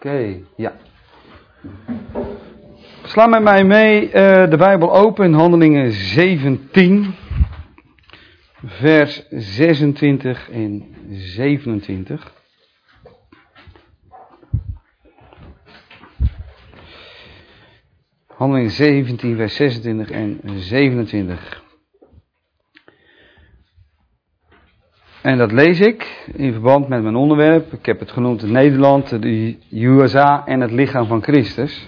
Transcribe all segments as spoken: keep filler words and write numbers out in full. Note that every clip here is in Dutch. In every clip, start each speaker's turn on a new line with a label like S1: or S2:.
S1: okay, ja. Sla met mij mee uh, de Bijbel open in Handelingen zeventien, vers zesentwintig en zevenentwintig. Handelingen zeventien, vers zesentwintig en zevenentwintig. En dat lees ik in verband met mijn onderwerp. Ik heb het genoemd het Nederland, de U S A en het lichaam van Christus.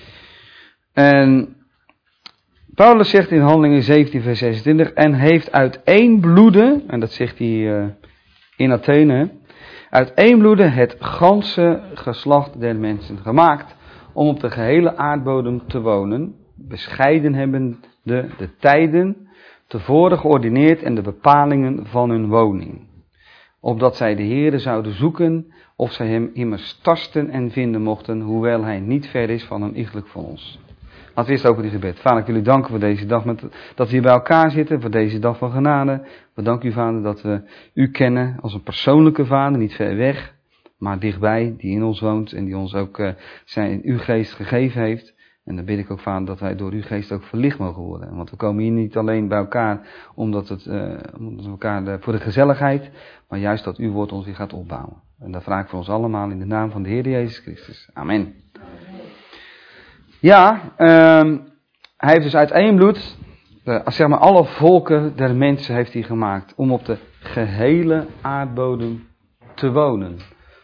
S1: En Paulus zegt in Handelingen zeventien vers zesentwintig, en heeft uit één bloede, en dat zegt hij uh, in Athene, uit één bloede het ganse geslacht der mensen gemaakt, om op de gehele aardbodem te wonen, bescheiden hebbende de, de tijden, tevoren geordineerd en de bepalingen van hun woning. Opdat zij de Heere zouden zoeken, of zij hem immers tasten en vinden mochten, hoewel hij niet ver is van een iegelijk van ons. Laten we eerst open in gebed. Vader, ik wil u danken voor deze dag, met, dat we hier bij elkaar zitten, voor deze dag van genade. We danken u, Vader, dat we u kennen als een persoonlijke Vader, niet ver weg, maar dichtbij, die in ons woont en die ons ook uh, zijn, uw geest gegeven heeft. En dan bid ik ook, Vader, dat wij door uw geest ook verlicht mogen worden. Want we komen hier niet alleen bij elkaar omdat, het, uh, omdat we elkaar de, voor de gezelligheid, maar juist dat uw woord ons weer gaat opbouwen. En dat vraag ik voor ons allemaal in de naam van de Heer Jezus Christus. Amen. Ja, um, hij heeft dus uit één bloed, uh, zeg maar alle volken der mensen heeft hij gemaakt, om op de gehele aardbodem te wonen.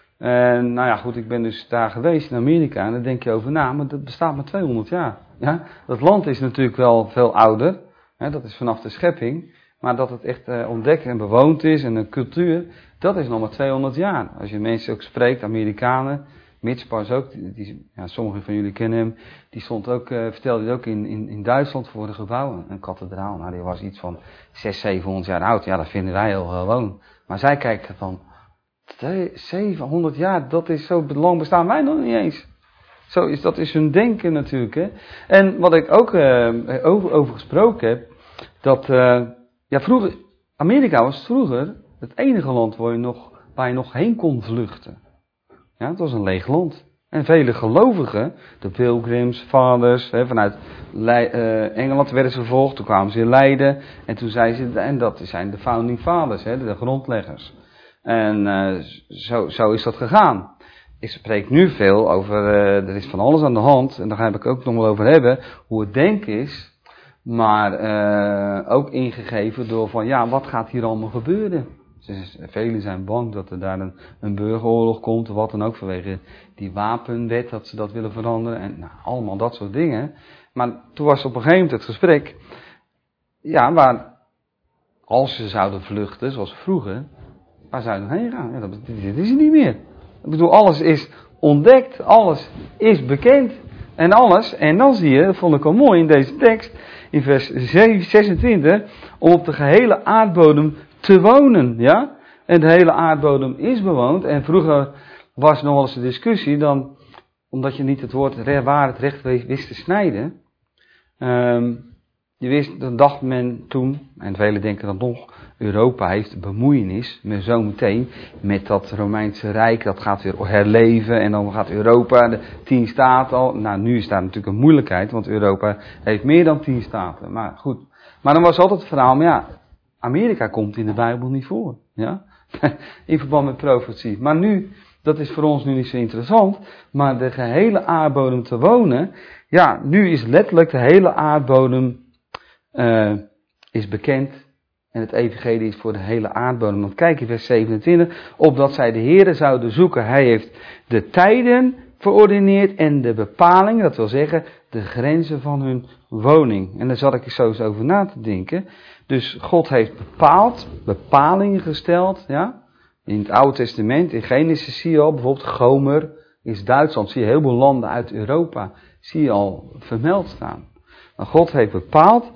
S1: En nou ja, goed, ik ben dus daar geweest in Amerika en daar denk je over na, maar dat bestaat maar tweehonderd jaar. Ja? Dat land is natuurlijk wel veel ouder, hè, dat is vanaf de schepping, maar dat het echt uh, ontdekt en bewoond is en een cultuur, dat is nog maar tweehonderd jaar. Als je mensen ook spreekt, Amerikanen, Mitch Pas ook, die, die, ja, sommigen van jullie kennen hem, die stond ook, uh, vertelde het ook in, in, in Duitsland voor de gebouwen, een kathedraal. Nou, die was iets van zeshonderd, zevenhonderd jaar oud, ja, dat vinden wij heel gewoon. Maar zij kijken van, zevenhonderd jaar, dat is zo lang bestaan wij nog niet eens. Zo is, dat is hun denken natuurlijk, hè. En wat ik ook uh, over, over gesproken heb, dat, uh, ja, vroeger, Amerika was vroeger het enige land waar je nog, waar je nog heen kon vluchten. Ja, het was een leeg land. En vele gelovigen, de Pilgrims, vaders, hè, vanuit Le- uh, Engeland werden ze vervolgd, toen kwamen ze in Leiden, en toen zeiden ze, en dat zijn de founding fathers, hè, de grondleggers. En uh, zo, zo is dat gegaan. Ik spreek nu veel over, uh, er is van alles aan de hand, en daar ga ik ook nog wel over hebben, hoe het denken is, maar uh, ook ingegeven door van, ja, wat gaat hier allemaal gebeuren? Dus velen zijn bang dat er daar een, een burgeroorlog komt, of wat dan ook, vanwege die wapenwet, dat ze dat willen veranderen, en nou, allemaal dat soort dingen. Maar toen was op een gegeven moment het gesprek, ja, waar, als ze zouden vluchten, zoals vroeger, waar zouden we heen gaan? Ja, dat, dit is het niet meer. Ik bedoel, alles is ontdekt, alles is bekend, en alles, en dan zie je, dat vond ik al mooi in deze tekst, in vers zesentwintig, om op de gehele aardbodem te wonen, ja. En de hele aardbodem is bewoond. En vroeger was nog wel eens een discussie, dan, omdat je niet het woord waar het recht wist te snijden. Um, je wist, dan dacht men toen, en velen denken dan nog, Europa heeft bemoeienis, met zo meteen, met dat Romeinse Rijk, dat gaat weer herleven, en dan gaat Europa, de tien staten al, nou nu is daar natuurlijk een moeilijkheid, want Europa heeft meer dan tien staten, maar goed. Maar dan was altijd het verhaal, maar ja, Amerika komt in de Bijbel niet voor, ja, in verband met profetie. Maar nu, dat is voor ons nu niet zo interessant, maar de gehele aardbodem te wonen, ja, nu is letterlijk de hele aardbodem uh, is bekend en het evangelie is voor de hele aardbodem. Want kijk in vers zevenentwintig, opdat zij de Heere zouden zoeken. Hij heeft de tijden verordineerd en de bepalingen, dat wil zeggen de grenzen van hun woning. En daar zat ik zo eens over na te denken. Dus God heeft bepaald, bepalingen gesteld, ja. In het Oude Testament, in Genesis zie je al, bijvoorbeeld Gomer is Duitsland, zie je heel veel landen uit Europa, zie je al vermeld staan. Maar God heeft bepaald,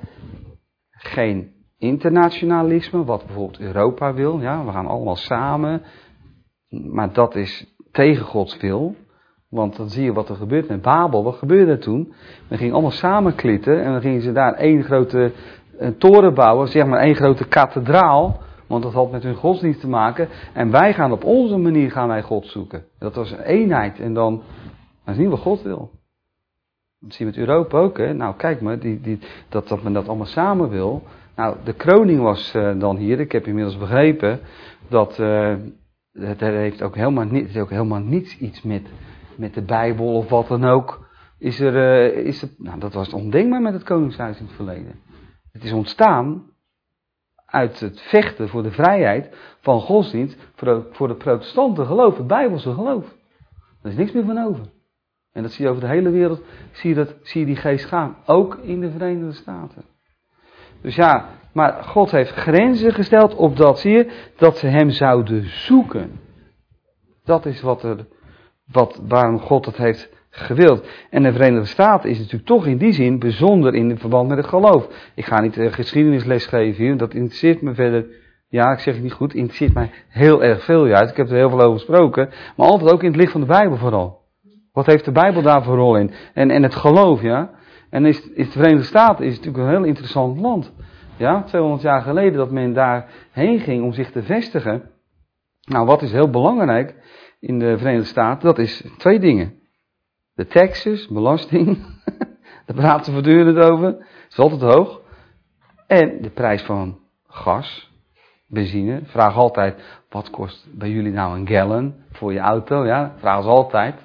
S1: geen internationalisme, wat bijvoorbeeld Europa wil, ja, we gaan allemaal samen, maar dat is tegen Gods wil. Want dan zie je wat er gebeurt met Babel. Wat gebeurde er toen? We gingen allemaal samen klitten en dan gingen ze daar één grote een toren bouwen, zeg maar één grote kathedraal. Want dat had met hun godsdienst te maken. En wij gaan op onze manier gaan wij God zoeken. Dat was een eenheid. En dan, dat is niet wat God wil. Dat zie je met Europa ook. Hè? Nou kijk maar, die, die, dat, dat men dat allemaal samen wil. Nou, de kroning was uh, dan hier. Ik heb inmiddels begrepen dat uh, het heeft ook helemaal, niet, het heeft ook helemaal niets iets met, met de Bijbel of wat dan ook. Is er, uh, is het, nou, dat was ondenkbaar met het Koningshuis in het verleden. Het is ontstaan uit het vechten voor de vrijheid van godsdienst voor de, voor de protestante geloof, het Bijbelse geloof. Er is niks meer van over. En dat zie je over de hele wereld, zie je, dat, zie je die geest gaan. Ook in de Verenigde Staten. Dus ja, maar God heeft grenzen gesteld op dat, zie je, dat ze hem zouden zoeken. Dat is wat er, wat, waarom God het heeft gewild. En de Verenigde Staten is natuurlijk toch in die zin bijzonder in verband met het geloof. Ik ga niet uh, geschiedenisles geven hier, dat interesseert me verder. Ja, ik zeg het niet goed, interesseert mij heel erg veel juist. Ik heb er heel veel over gesproken, maar altijd ook in het licht van de Bijbel vooral. Wat heeft de Bijbel daar voor rol in? En, en het geloof, ja. En is, is de Verenigde Staten is natuurlijk een heel interessant land. Ja, tweehonderd jaar geleden dat men daarheen ging om zich te vestigen. Nou, wat is heel belangrijk in de Verenigde Staten? Dat is twee dingen. De taxes, belasting, daar praten ze voortdurend over. Dat is altijd hoog. En de prijs van gas, benzine. Vraag altijd, wat kost bij jullie nou een gallon voor je auto? Ja, vragen ze altijd.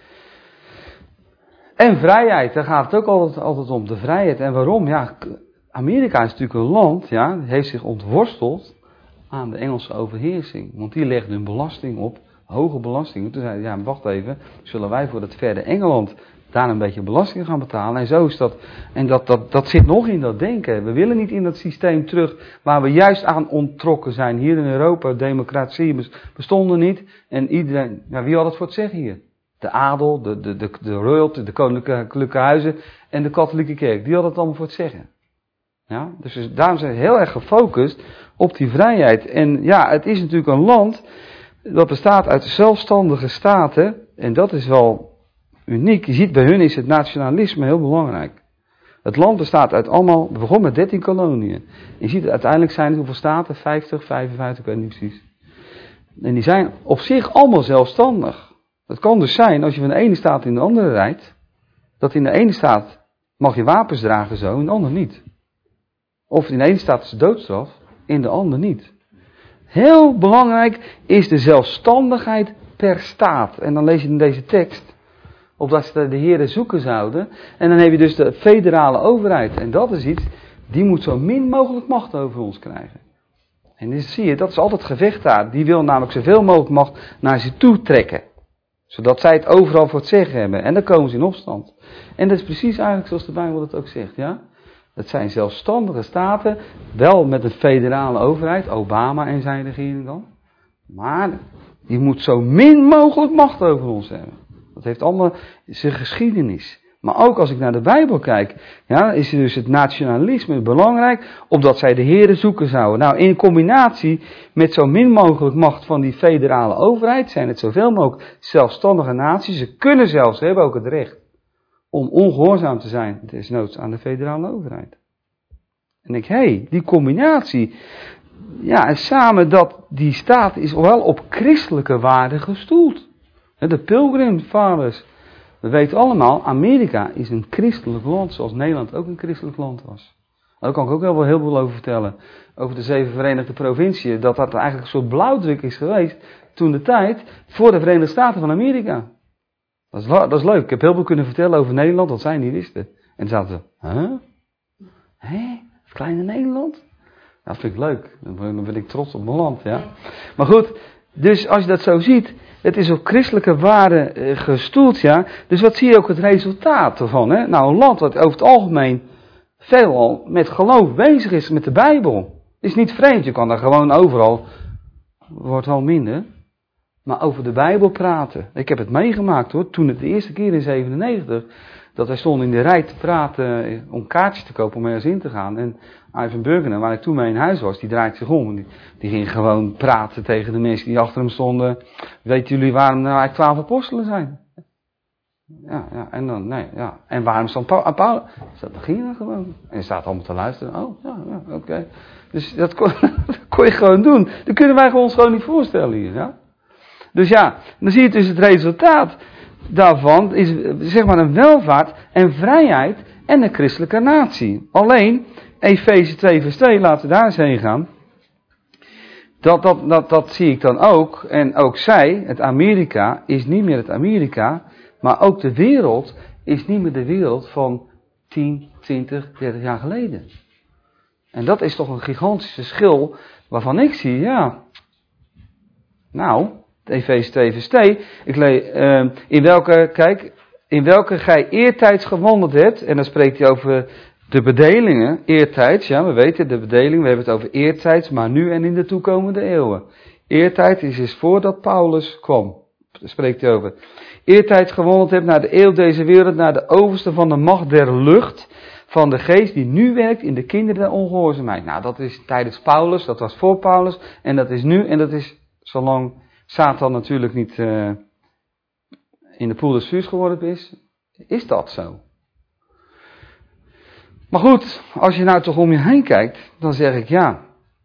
S1: En vrijheid, daar gaat het ook altijd, altijd om, de vrijheid. En waarom? Ja, Amerika is natuurlijk een land, ja, heeft zich ontworsteld aan de Engelse overheersing. Want die legde hun belasting op, hoge belastingen. Toen zeiden ja, wacht even, zullen wij voor het verre Engeland daar een beetje belasting gaan betalen? En zo is dat, en dat, dat, dat zit nog in dat denken. We willen niet in dat systeem terug waar we juist aan onttrokken zijn. Hier in Europa, democratie bestonden niet. En iedereen, ja, wie had het voor het zeggen hier? De adel, de, de, de, de royalty, de koninklijke huizen en de katholieke kerk. Die had het allemaal voor het zeggen. Ja, dus daarom zijn we heel erg gefocust op die vrijheid. En ja, het is natuurlijk een land dat bestaat uit zelfstandige staten. En dat is wel uniek. Je ziet bij hun is het nationalisme heel belangrijk. Het land bestaat uit allemaal, het begon met dertien koloniën. Je ziet uiteindelijk zijn het hoeveel staten? vijftig, vijfenvijftig, ik weet niet precies. En die zijn op zich allemaal zelfstandig. Het kan dus zijn, als je van de ene staat in de andere rijdt, dat in de ene staat mag je wapens dragen zo, in de andere niet. Of in de ene staat is de doodstraf, in de andere niet. Heel belangrijk is de zelfstandigheid per staat. En dan lees je in deze tekst, opdat ze de Heere zoeken zouden. En dan heb je dus de federale overheid. En dat is iets, die moet zo min mogelijk macht over ons krijgen. En dan zie je, dat is altijd gevecht daar. Die wil namelijk zoveel mogelijk macht naar zich toe trekken. Zodat zij het overal voor het zeggen hebben. En dan komen ze in opstand. En dat is precies eigenlijk zoals de Bijbel het ook zegt. Ja? Het zijn zelfstandige staten. Wel met een federale overheid. Obama en zijn regering dan. Maar die moet zo min mogelijk macht over ons hebben. Dat heeft allemaal zijn geschiedenis. Maar ook als ik naar de Bijbel kijk. Ja, is dus het nationalisme belangrijk. Opdat zij de Heere zoeken zouden. Nou, in combinatie met zo min mogelijk macht van die federale overheid. Zijn het zoveel mogelijk zelfstandige naties. Ze kunnen zelfs, ze hebben ook het recht. Om ongehoorzaam te zijn. Desnoods aan de federale overheid. En ik, hé, hey, die combinatie. Ja, en samen dat die staat is wel op christelijke waarden gestoeld. De Pilgrim Fathers. We weten allemaal, Amerika is een christelijk land, zoals Nederland ook een christelijk land was. Daar kan ik ook wel heel veel over vertellen. Over de zeven Verenigde Provinciën, dat dat eigenlijk een soort blauwdruk is geweest, toen de tijd, voor de Verenigde Staten van Amerika. Dat is, dat is leuk. Ik heb heel veel kunnen vertellen over Nederland, wat zij niet wisten. En toen zaten ze, huh? Hé? Het kleine Nederland? Dat vind ik leuk. Dan ben ik trots op mijn land, ja. Maar goed, dus als je dat zo ziet, het is op christelijke waarden uh, gestoeld, ja. Dus wat zie je ook het resultaat ervan, hè? Nou, een land wat over het algemeen veelal met geloof bezig is met de Bijbel. Is niet vreemd, je kan daar gewoon overal, wordt wel minder, maar over de Bijbel praten. Ik heb het meegemaakt hoor, toen het de eerste keer in zevenennegentig, dat wij stonden in de rij te praten om kaartjes te kopen om ergens in te gaan. En Ivan Burgener, waar ik toen mee in huis was, die draait zich om. Die, die ging gewoon praten tegen de mensen die achter hem stonden. Weten jullie waarom er nou eigenlijk twaalf apostelen zijn? Ja, ja, en dan, nee, ja. En waarom stond Paulus? Paul, dat begin je gewoon. En je staat allemaal te luisteren. Oh, ja, ja, oké. Okay. Dus dat kon, dat kon je gewoon doen. Dat kunnen wij ons gewoon niet voorstellen hier, ja. Dus ja, dan zie je dus het resultaat daarvan is, zeg maar, een welvaart en vrijheid en een christelijke natie. Alleen, Efeze twee vers twee, laten we daar eens heen gaan. Dat, dat, dat, dat zie ik dan ook. En ook zij, het Amerika, is niet meer het Amerika. Maar ook de wereld is niet meer de wereld van tien, twintig, dertig jaar geleden. En dat is toch een gigantisch verschil waarvan ik zie, ja. Nou, Efeze twee vers twee. Ik lees, uh, in welke, kijk, in welke gij eertijds gewandeld hebt. En dan spreekt hij over de bedelingen, eertijds, ja, we weten de bedeling, we hebben het over eertijds, maar nu en in de toekomende eeuwen. Eertijd is dus voordat Paulus kwam, daar spreekt hij over. Eertijds gewandeld hebt naar de eeuw deze wereld, naar de overste van de macht der lucht, van de geest die nu werkt in de kinderen der ongehoorzaamheid. Nou, dat is tijdens Paulus, dat was voor Paulus, en dat is nu, en dat is zolang Satan natuurlijk niet uh, in de poel des vuurs geworden is, is dat zo. Maar goed, als je nou toch om je heen kijkt, dan zeg ik ja,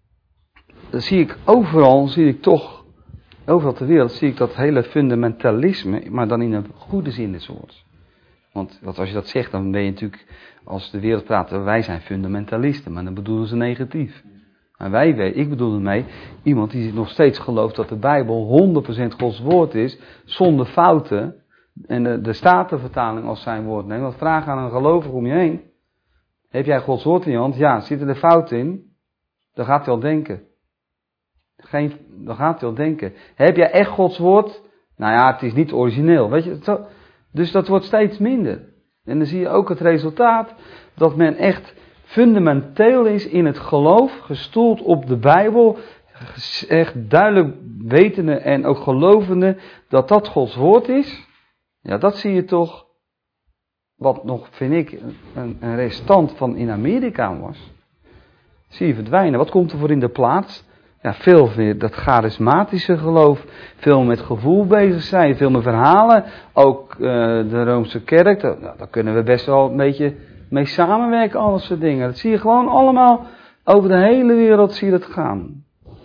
S1: dan zie ik overal, zie ik toch, overal ter wereld, zie ik dat hele fundamentalisme, maar dan in een goede zin des woords. Want, want als je dat zegt, dan ben je natuurlijk, als de wereld praat, wij zijn fundamentalisten, maar dan bedoelen ze negatief. En wij, ik bedoel ermee, iemand die nog steeds gelooft dat de Bijbel honderd procent Gods woord is, zonder fouten, en de, de Statenvertaling als zijn woord neemt. Want vraag aan een gelovige om je heen. Heb jij Gods woord in je hand? Ja, zitten er fouten in? Dan gaat hij al denken. Geen, dan gaat hij al denken. Heb jij echt Gods woord? Nou ja, het is niet origineel. Weet je, zo, dus dat wordt steeds minder. En dan zie je ook het resultaat dat men echt fundamenteel is in het geloof, gestoeld op de Bijbel, echt duidelijk wetende en ook gelovende dat dat Gods woord is. Ja, dat zie je toch. Wat nog, vind ik, een, een restant van in Amerika was. Zie je verdwijnen. Wat komt er voor in de plaats? Ja, veel meer dat charismatische geloof. Veel met gevoel bezig zijn. Veel met verhalen. Ook uh, de Roomse kerk. Daar, nou, daar kunnen we best wel een beetje mee samenwerken. Al dat soort dingen. Dat zie je gewoon allemaal over de hele wereld zie je dat gaan.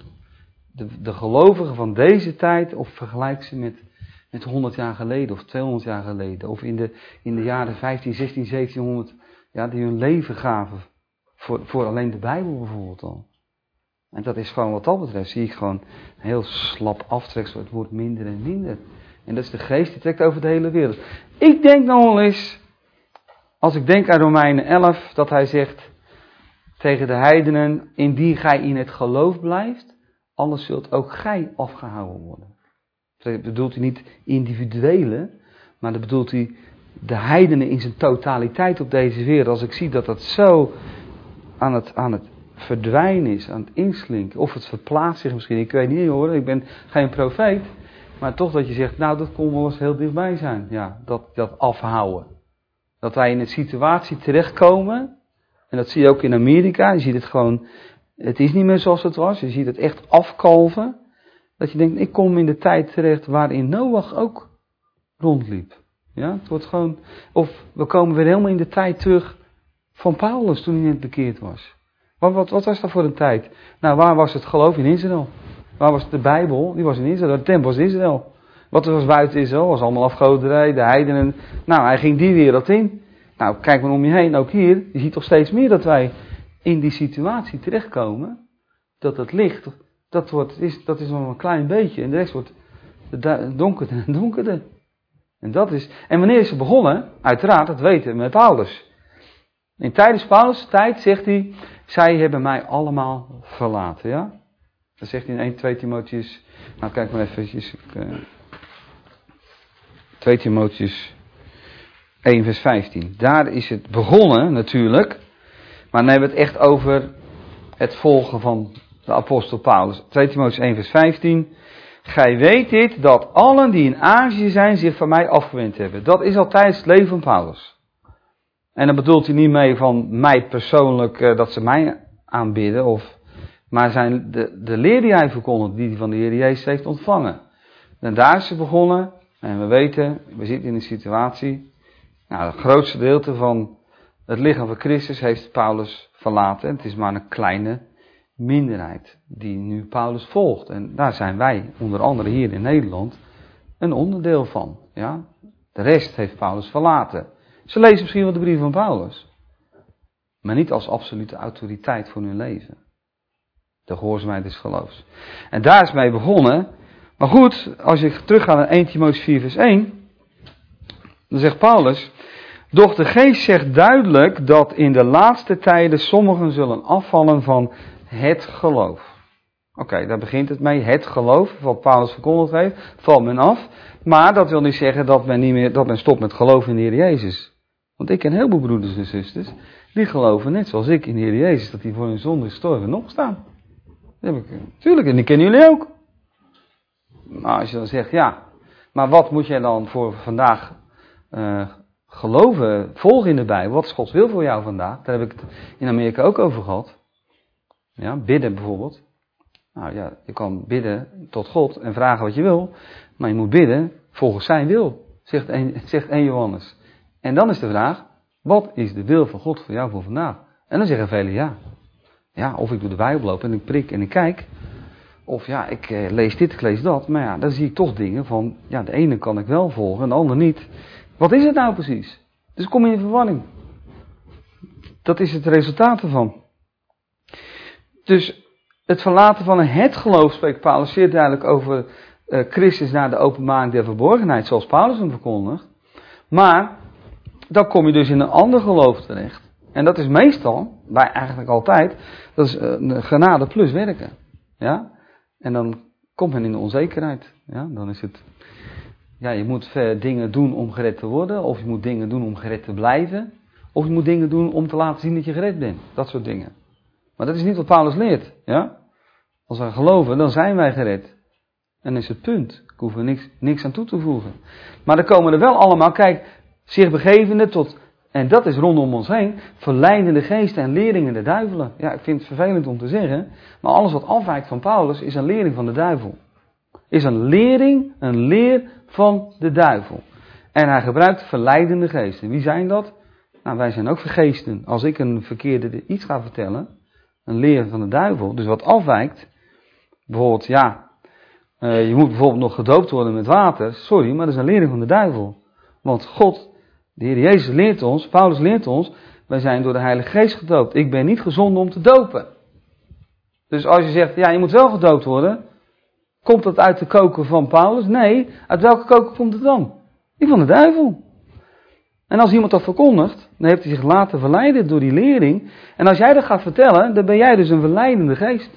S1: De, de gelovigen van deze tijd. Of vergelijk ze met... Met honderd jaar geleden of tweehonderd jaar geleden. Of in de, in de jaren vijftien, zestien, zeventienhonderd. Ja, die hun leven gaven. Voor, voor alleen de Bijbel bijvoorbeeld al. En dat is gewoon wat dat betreft. Zie ik gewoon heel slap aftreksel. Het wordt minder en minder. En dat is de geest die trekt over de hele wereld. Ik denk nog wel eens. Als ik denk aan Romeinen elf. Dat hij zegt. Tegen de heidenen. Indien gij in het geloof blijft. Anders zult ook gij afgehouden worden. Dat bedoelt hij niet individuele, maar dat bedoelt hij de heidenen in zijn totaliteit op deze wereld. Als ik zie dat dat zo aan het, aan het verdwijnen is, aan het inslinken, of het verplaatst zich misschien, ik weet niet hoor, ik ben geen profeet, maar toch dat je zegt, nou dat kon wel eens heel dichtbij zijn, ja, dat, dat afhouden. Dat wij in een situatie terechtkomen, en dat zie je ook in Amerika, je ziet het gewoon, het is niet meer zoals het was, je ziet het echt afkalven. Dat je denkt, ik kom in de tijd terecht waarin Noach ook rondliep. Ja, het wordt gewoon, of we komen weer helemaal in de tijd terug van Paulus toen hij net bekeerd was. Wat, wat, wat was dat voor een tijd? Nou, waar was het geloof in Israël? Waar was de Bijbel? Die was in Israël, de tempel was in Israël. Wat was buiten Israël? Was allemaal afgoderij, de heidenen. Nou, hij ging die wereld in. Nou, kijk maar om je heen, ook hier. Je ziet toch steeds meer dat wij in die situatie terechtkomen. Dat het licht... Dat, wordt, is, dat is nog een klein beetje. En de rest wordt donkerder en donkerder. En dat is. En wanneer is het begonnen? Uiteraard, dat weten we met Paulus. In tijdens Paulus' tijd zegt hij. Zij hebben mij allemaal verlaten. Ja? Dat zegt hij in één, twee Timotheus. Nou, kijk maar even. Uh, twee Timotheus één vers vijftien. Daar is het begonnen natuurlijk. Maar dan hebben we het echt over het volgen van de apostel Paulus. twee Timotheus één vers vijftien. Gij weet dit, dat allen die in Azië zijn zich van mij afgewend hebben. Dat is al tijdens het leven van Paulus. En dan bedoelt hij niet mee van mij persoonlijk, uh, dat ze mij aanbidden. Of, maar zijn de, de leer die hij verkondigt, die hij van de Heer Jezus heeft ontvangen. En daar is het begonnen. En we weten, we zitten in een situatie, nou, het grootste gedeelte van het lichaam van Christus heeft Paulus verlaten. Het is maar een kleine minderheid die nu Paulus volgt. En daar zijn wij, onder andere hier in Nederland, een onderdeel van. Ja? De rest heeft Paulus verlaten. Ze lezen misschien wel de brief van Paulus, maar niet als absolute autoriteit voor hun leven. De gehoorzaamheid des geloofs. En daar is mee begonnen. Maar goed, als je teruggaat naar eerste Timotheüs vier vers één, dan zegt Paulus: doch de geest zegt duidelijk dat in de laatste tijden sommigen zullen afvallen van het geloof. Oké, okay, daar begint het mee. Het geloof, wat Paulus verkondigd heeft, valt men af. Maar dat wil niet zeggen dat men, niet meer, dat men stopt met geloven in de Heer Jezus. Want ik ken heel veel broeders en zusters, die geloven net zoals ik in de Heer Jezus, dat die voor hun zonde gestorven en opgestaan. Dat heb ik, tuurlijk, en die kennen jullie ook. Maar als je dan zegt, ja, maar wat moet jij dan voor vandaag uh, geloven, volgen in de Bijbel? Wat is Gods wil voor jou vandaag? Daar heb ik het in Amerika ook over gehad. Ja, bidden bijvoorbeeld. Nou ja, je kan bidden tot God en vragen wat je wil, maar je moet bidden volgens zijn wil, zegt één, zegt één Johannes. En dan is de vraag, wat is de wil van God voor jou voor vandaag? En dan zeggen velen ja. Ja, of ik doe de Bijbel open en ik prik en ik kijk. Of ja, ik eh, lees dit, ik lees dat. Maar ja, dan zie ik toch dingen van, ja, de ene kan ik wel volgen en de ander niet. Wat is het nou precies? Dus kom je in verwarring. Dat is het resultaat ervan. Dus het verlaten van het geloof spreekt Paulus zeer duidelijk over uh, Christus naar de openbaring der verborgenheid, zoals Paulus hem verkondigt. Maar dan kom je dus in een ander geloof terecht. En dat is meestal, bij eigenlijk altijd, dat is uh, genade plus werken. Ja? En dan komt men in de onzekerheid. Ja? Dan is het, ja, je moet uh, dingen doen om gered te worden, of je moet dingen doen om gered te blijven, of je moet dingen doen om te laten zien dat je gered bent. Dat soort dingen. Maar dat is niet wat Paulus leert. Ja? Als wij geloven, dan zijn wij gered. En dat is het punt. Ik hoef er niks, niks aan toe te voegen. Maar dan komen er wel allemaal, kijk, zich begevende tot, en dat is rondom ons heen, verleidende geesten en leerlingen de duivelen. Ja, ik vind het vervelend om te zeggen, maar alles wat afwijkt van Paulus is een lering van de duivel. Is een lering, een leer van de duivel. En hij gebruikt verleidende geesten. Wie zijn dat? Nou, wij zijn ook vergeesten. Als ik een verkeerde iets ga vertellen, een leer van de duivel, dus wat afwijkt, bijvoorbeeld, ja, uh, je moet bijvoorbeeld nog gedoopt worden met water, sorry, maar dat is een lering van de duivel. Want God, de Heer Jezus leert ons, Paulus leert ons, wij zijn door de Heilige Geest gedoopt. Ik ben niet gezonden om te dopen. Dus als je zegt, ja, je moet wel gedoopt worden, komt dat uit de koker van Paulus? Nee, uit welke koker komt het dan? Die van de duivel. En als iemand dat verkondigt, dan heeft hij zich laten verleiden door die lering. En als jij dat gaat vertellen, dan ben jij dus een verleidende geest.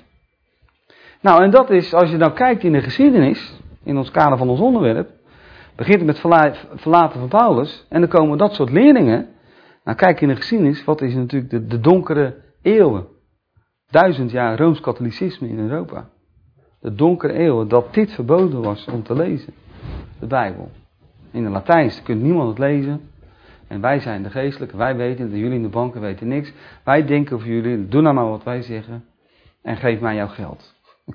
S1: Nou, en dat is, als je nou kijkt in de geschiedenis, in ons kader van ons onderwerp, begint het met verlaten van Paulus, en dan komen dat soort leerlingen. Nou, kijk in de geschiedenis, wat is natuurlijk de, de donkere eeuwen. Duizend jaar Rooms-Katholicisme in Europa. De donkere eeuwen, dat dit verboden was om te lezen. De Bijbel. In het Latijns kunt niemand het lezen. En wij zijn de geestelijke, wij weten het, en jullie in de banken weten niks. Wij denken voor jullie, doe nou maar wat wij zeggen. En geef mij jouw geld.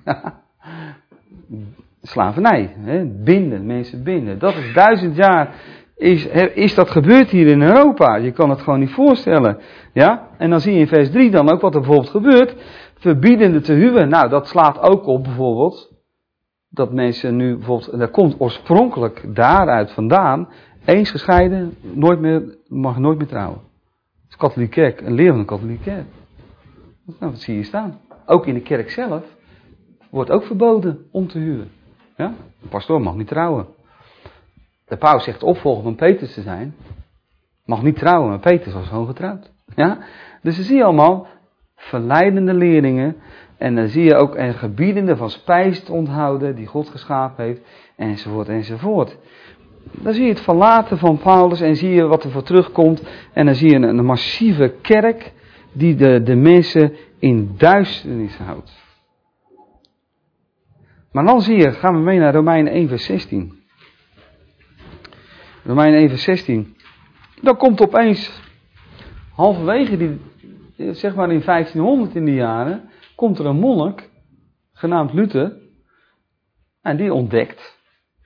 S1: Slavernij, hè? Binden, mensen binden. Dat is duizend jaar, is, is dat gebeurd hier in Europa. Je kan het gewoon niet voorstellen. Ja? En dan zie je in vers drie dan ook wat er bijvoorbeeld gebeurt. Verbiedende te huwen. Nou, dat slaat ook op bijvoorbeeld, dat mensen nu bijvoorbeeld, dat komt oorspronkelijk daaruit vandaan, eens gescheiden, nooit meer, mag nooit meer trouwen. Dat is de katholieke kerk, een leer van de katholieke kerk. Nou, dat zie je staan. Ook in de kerk zelf wordt ook verboden om te huwen. Ja? De pastoor mag niet trouwen. De paus zegt de opvolger van Petrus te zijn. Mag niet trouwen, maar Petrus was gewoon getrouwd. Ja? Dus dan zie je allemaal verleidende leerlingen. En dan zie je ook een gebiedende van spijs te onthouden die God geschapen heeft. Enzovoort, enzovoort. Dan zie je het verlaten van Paulus en zie je wat er voor terugkomt. En dan zie je een, een massieve kerk die de, de mensen in duisternis houdt. Maar dan zie je, gaan we mee naar Romeinen één vers zestien. Romeinen één vers zestien. Dan komt opeens, halverwege die, zeg maar in vijftienhonderd in die jaren, komt er een monnik, genaamd Luther, en die ontdekt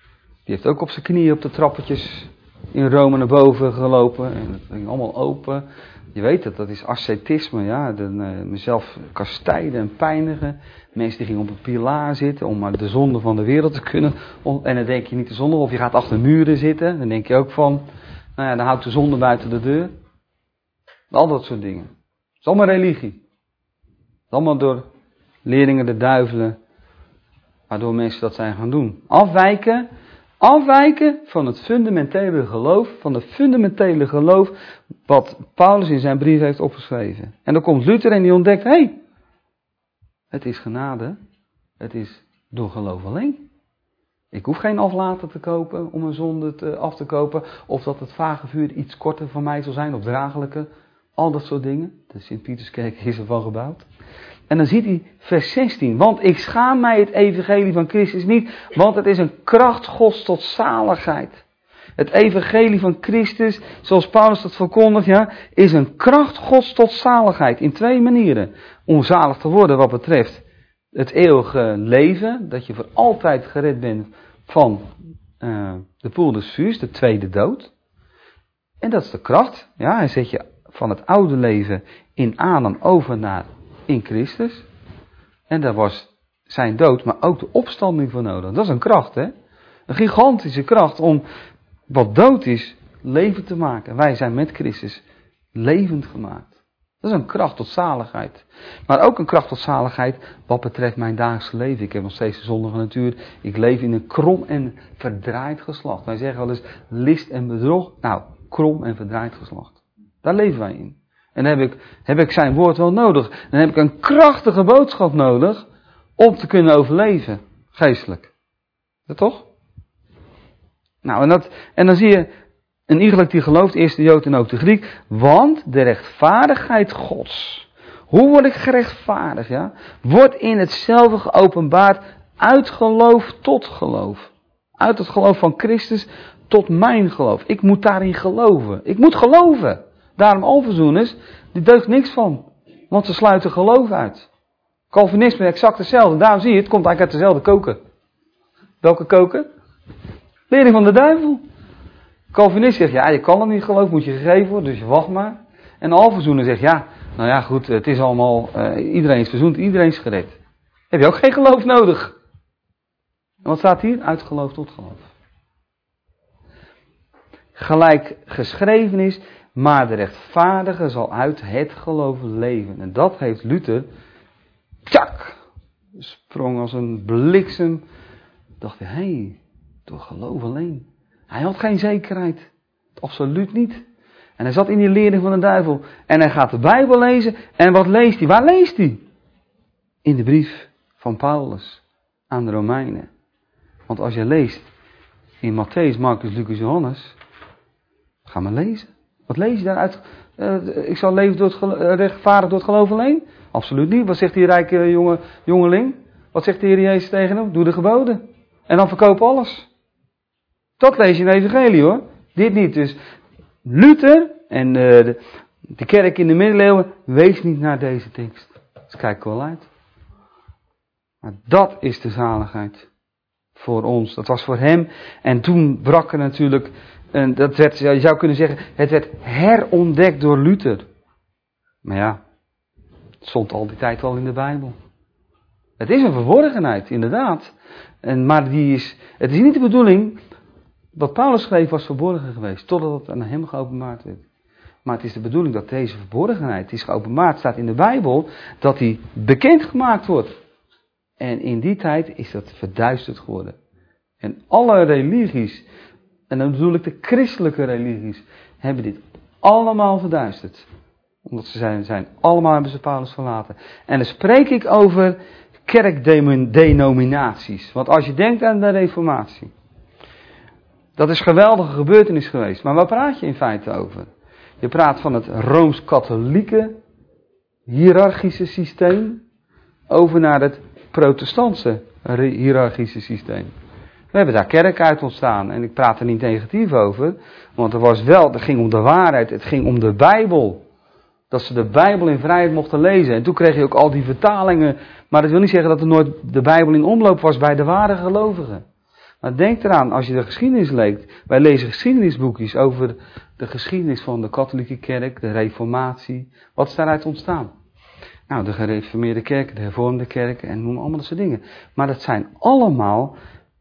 S1: Die heeft ook op zijn knieën op de trappetjes in Rome naar boven gelopen. En dat ging allemaal open. Je weet het, dat is ascetisme. Ja? Dan, uh, mezelf kastijden en pijnigen. Mensen die gingen op een pilaar zitten om maar de zonde van de wereld te kunnen. En dan denk je niet de zonde, of je gaat achter muren zitten. Dan denk je ook van, nou ja, dan houdt de zonde buiten de deur. Al dat soort dingen. Het is allemaal religie. Het is allemaal door leerlingen, de duivelen, waardoor mensen dat zijn gaan doen. Afwijken, afwijken van het fundamentele geloof, van het fundamentele geloof wat Paulus in zijn brief heeft opgeschreven. En dan komt Luther en die ontdekt, hé, hey, het is genade, het is door geloof alleen. Ik hoef geen aflater te kopen om een zonde te, af te kopen, of dat het vagevuur iets korter van mij zal zijn, of draaglijker, al dat soort dingen. De Sint-Pieterskerk is ervan gebouwd. En dan ziet hij vers zestien. Want ik schaam mij het evangelie van Christus niet. Want het is een kracht Gods tot zaligheid. Het evangelie van Christus, zoals Paulus dat verkondigt, ja, is een kracht Gods tot zaligheid. In twee manieren. Om zalig te worden wat betreft het eeuwige leven. Dat je voor altijd gered bent van uh, de poel des vuurs, de tweede dood. En dat is de kracht. Ja, hij zet je van het oude leven in Adam over naar in Christus. En daar was zijn dood, maar ook de opstanding voor nodig. Dat is een kracht, hè? Een gigantische kracht om wat dood is, leven te maken. Wij zijn met Christus levend gemaakt. Dat is een kracht tot zaligheid. Maar ook een kracht tot zaligheid wat betreft mijn dagelijkse leven. Ik heb nog steeds de zondige natuur. Ik leef in een krom en verdraaid geslacht. Wij zeggen wel eens list en bedrog. Nou, krom en verdraaid geslacht. Daar leven wij in. En dan heb ik, heb ik zijn woord wel nodig. Dan heb ik een krachtige boodschap nodig om te kunnen overleven, geestelijk. Dat toch? Nou, en, dat, en dan zie je een iegelijk die gelooft, eerst de Jood en ook de Griek. Want de rechtvaardigheid Gods. Hoe word ik gerechtvaardigd? Ja? Wordt in hetzelfde geopenbaard uit geloof tot geloof. Uit het geloof van Christus tot mijn geloof. Ik moet daarin geloven. Ik moet geloven. Daarom alverzoeners, die deugt niks van. Want ze sluiten geloof uit. Calvinisme exact hetzelfde. Daarom zie je, het komt eigenlijk uit dezelfde koker. Welke koker? Lering van de duivel. Calvinist zegt, ja, je kan het niet geloven, moet je gegeven worden, dus je wacht maar. En de alverzoener zegt, ja, nou ja, goed, het is allemaal, uh, iedereen is verzoend, iedereen is gered. Heb je ook geen geloof nodig. En wat staat hier? Uit geloof tot geloof. Gelijk geschreven is, maar de rechtvaardige zal uit het geloof leven. En dat heeft Luther, tjak, sprong als een bliksem. Dacht hij, hé, hey, door geloof alleen. Hij had geen zekerheid. Absoluut niet. En hij zat in die leerling van de duivel. En hij gaat de Bijbel lezen. En wat leest hij? Waar leest hij? In de brief van Paulus aan de Romeinen. Want als je leest in Matthäus, Marcus, Lucas, Johannes. Ga maar lezen. Wat lees je daaruit? Uh, ik zal leven door het gelo- uh, rechtvaardig door het geloof alleen? Absoluut niet. Wat zegt die rijke jonge, jongeling? Wat zegt de Heer Jezus tegen hem? Doe de geboden. En dan verkoop alles. Dat lees je in de evangelie hoor. Dit niet. Dus Luther en uh, de, de kerk in de middeleeuwen wees niet naar deze tekst. Dus kijk er wel uit. Maar dat is de zaligheid voor ons. Dat was voor hem. En toen brak er natuurlijk, en dat werd, je zou kunnen zeggen, het werd herontdekt door Luther. Maar ja, het stond al die tijd al in de Bijbel. Het is een verborgenheid, inderdaad. En, maar die is, het is niet de bedoeling, wat Paulus schreef was verborgen geweest, totdat het aan hem geopenbaard werd. Maar het is de bedoeling dat deze verborgenheid, die is geopenbaard, staat in de Bijbel, dat die bekendgemaakt wordt. En in die tijd is dat verduisterd geworden. En alle religies, en dan bedoel ik de christelijke religies, hebben dit allemaal verduisterd. Omdat ze zijn, zijn allemaal hebben ze Paulus verlaten. En dan spreek ik over kerkdenominaties. Want als je denkt aan de Reformatie, dat is een geweldige gebeurtenis geweest. Maar waar praat je in feite over? Je praat van het Rooms-Katholieke hiërarchische systeem over naar het protestantse hiërarchische systeem. We hebben daar kerk uit ontstaan en ik praat er niet negatief over, want er was wel, het ging om de waarheid, het ging om de Bijbel. Dat ze de Bijbel in vrijheid mochten lezen. En toen kreeg je ook al die vertalingen, maar dat wil niet zeggen dat er nooit de Bijbel in omloop was bij de ware gelovigen. Maar denk eraan, als je de geschiedenis leest. Wij lezen geschiedenisboekjes over de geschiedenis van de katholieke kerk, de reformatie. Wat is daaruit ontstaan? Nou, de gereformeerde kerk, de hervormde kerk en noem allemaal dat soort dingen. Maar dat zijn allemaal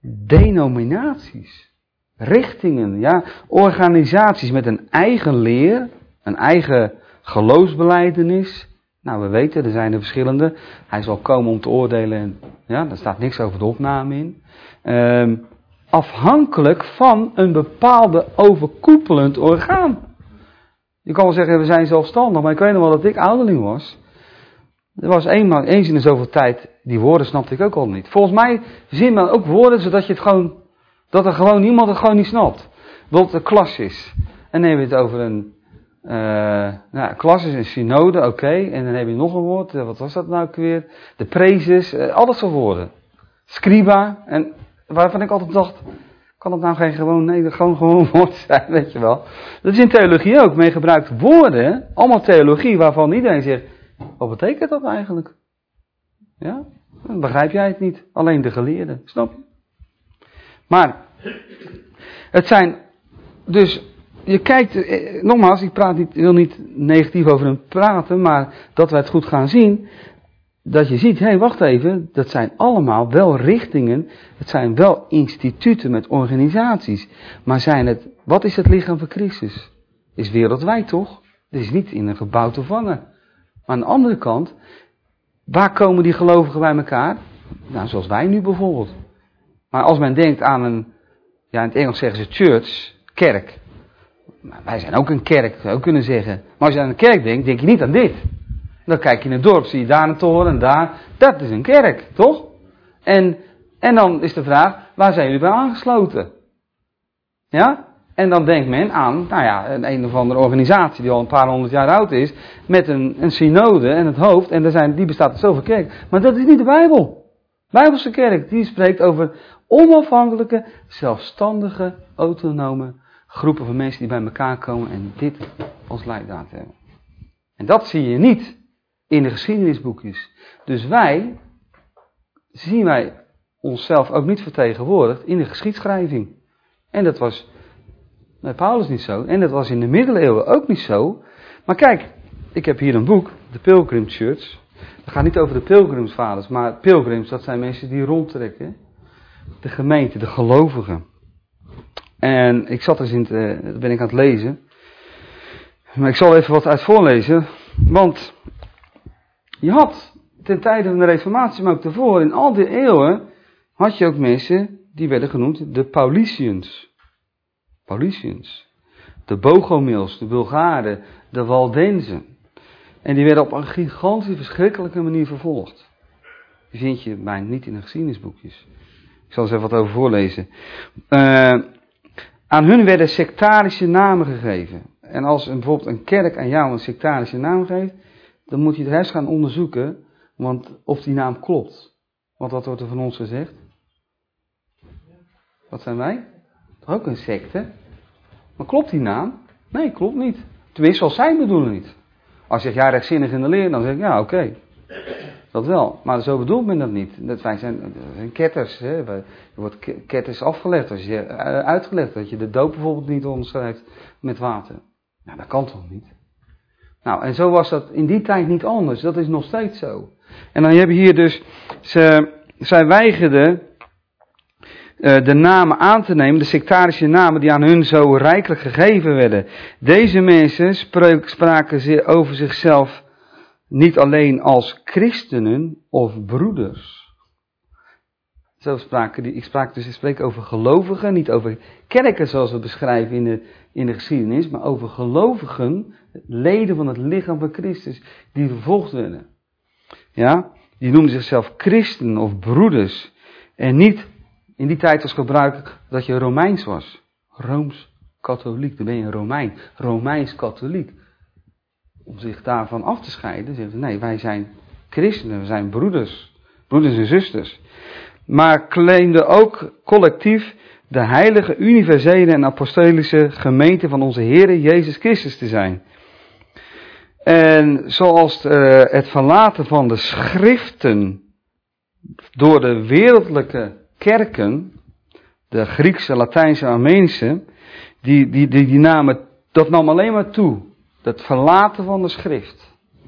S1: denominaties. Richtingen, ja, organisaties met een eigen leer, een eigen geloofsbelijdenis. Nou, we weten, er zijn er verschillende. Hij zal komen om te oordelen en ja, daar staat niks over de opname in. Um, afhankelijk van een bepaalde overkoepelend orgaan. Je kan wel zeggen, we zijn zelfstandig, maar ik weet nog wel dat ik ouderling was. Er was eenmaal, eens in de zoveel tijd, die woorden snapte ik ook al niet. Volgens mij zin men ook woorden zodat je het gewoon, dat er gewoon niemand het gewoon niet snapt. Bijvoorbeeld de klassis. En dan heb je het over een, uh, nou, klassis, een synode, oké. Okay. En dan heb je nog een woord, uh, wat was dat nou ook weer? De prezes, uh, al dat soort woorden. Scriba, en waarvan ik altijd dacht, kan het nou geen gewoon, nee, gewoon gewoon woord zijn, weet je wel. Dat is in theologie ook, men gebruikt woorden, allemaal theologie, waarvan iedereen zegt, wat betekent dat eigenlijk? Ja, dan begrijp jij het niet. Alleen de geleerden, snap je? Maar, het zijn, dus, je kijkt, eh, nogmaals, ik praat niet, ik wil niet negatief over hem praten, maar dat we het goed gaan zien, dat je ziet, hé, hey, wacht even, dat zijn allemaal wel richtingen, het zijn wel instituten met organisaties, maar zijn het, wat is het lichaam van Christus? Is wereldwijd toch? Het is niet in een gebouw te vangen. Maar aan de andere kant, waar komen die gelovigen bij elkaar? Nou, zoals wij nu bijvoorbeeld. Maar als men denkt aan een, ja, in het Engels zeggen ze church, kerk. Maar wij zijn ook een kerk, zou je ook kunnen zeggen. Maar als je aan een kerk denkt, denk je niet aan dit. Dan kijk je in het dorp, zie je daar een toren en daar. Dat is een kerk, toch? En, en dan is de vraag, waar zijn jullie bij aangesloten? Ja? En dan denkt men aan, nou ja, een, een of andere organisatie die al een paar honderd jaar oud is, met een, een synode en het hoofd, en er zijn, die bestaat uit zoveel kerk. Maar dat is niet de Bijbel. Bijbelse kerk, die spreekt over onafhankelijke, zelfstandige, autonome groepen van mensen die bij elkaar komen en dit als leidraad hebben. En dat zie je niet in de geschiedenisboekjes. Dus wij, zien wij onszelf ook niet vertegenwoordigd in de geschiedschrijving. En dat was bij Paulus niet zo. En dat was in de middeleeuwen ook niet zo. Maar kijk, ik heb hier een boek, de Pilgrim Church. Het gaat niet over de pilgrimsvaders, maar pilgrims, dat zijn mensen die rondtrekken. De gemeente, de gelovigen. En ik zat dus in, te, dat ben ik aan het lezen. Maar ik zal even wat uit voorlezen. Want je had ten tijde van de Reformatie, maar ook daarvoor, in al die eeuwen, had je ook mensen die werden genoemd de Pauliciërs. Pauliciërs. De Bogomils, de Bulgaren, de Waldenzen. En die werden op een gigantisch verschrikkelijke manier vervolgd. Die vind je bijna niet in de geschiedenisboekjes. Ik zal eens even wat over voorlezen. Uh, aan hun werden sectarische namen gegeven. En als een, bijvoorbeeld een kerk aan jou een sectarische naam geeft, dan moet je het rest gaan onderzoeken, want of die naam klopt. Want wat wordt er van ons gezegd? Wat zijn wij? Toch ook een secte? Maar klopt die naam? Nee, klopt niet. Tenminste, zoals zij bedoelen niet. Als je zegt, ja, rechtzinnig in de leer, dan zeg ik, ja, oké. Okay. Dat wel. Maar zo bedoelt men dat niet. Dat wij zijn, dat zijn ketters. Hè. Er wordt ketters afgelegd. Als je uitgelegd dat je de doop bijvoorbeeld niet onderschrijft met water. Nou, dat kan toch niet? Nou, en zo was dat in die tijd niet anders. Dat is nog steeds zo. En dan heb je hier dus, ze, zij weigerden uh, de namen aan te nemen, de sectarische namen die aan hun zo rijkelijk gegeven werden. Deze mensen spreek, spraken ze over zichzelf niet alleen als christenen of broeders. Zo spraken die, ik spraak dus, ik spreek over gelovigen, niet over kerken zoals we beschrijven in de, in de geschiedenis, maar over gelovigen, leden van het lichaam van Christus, die vervolgd werden. Ja, die noemden zichzelf christen of broeders. En niet, in die tijd was gebruikelijk dat je Romeins was. Rooms-katholiek, dan ben je een Romein. Romeins-katholiek. Om zich daarvan af te scheiden, zeggen ze, nee, wij zijn christenen, we zijn broeders. Broeders en zusters. Maar claimden ook collectief de heilige, universele en apostolische gemeente van onze Heer Jezus Christus te zijn. En zoals uh, het verlaten van de schriften door de wereldlijke kerken, de Griekse, Latijnse, Armeense, die, die, die, die namen, dat nam alleen maar toe. Dat verlaten van de schrift.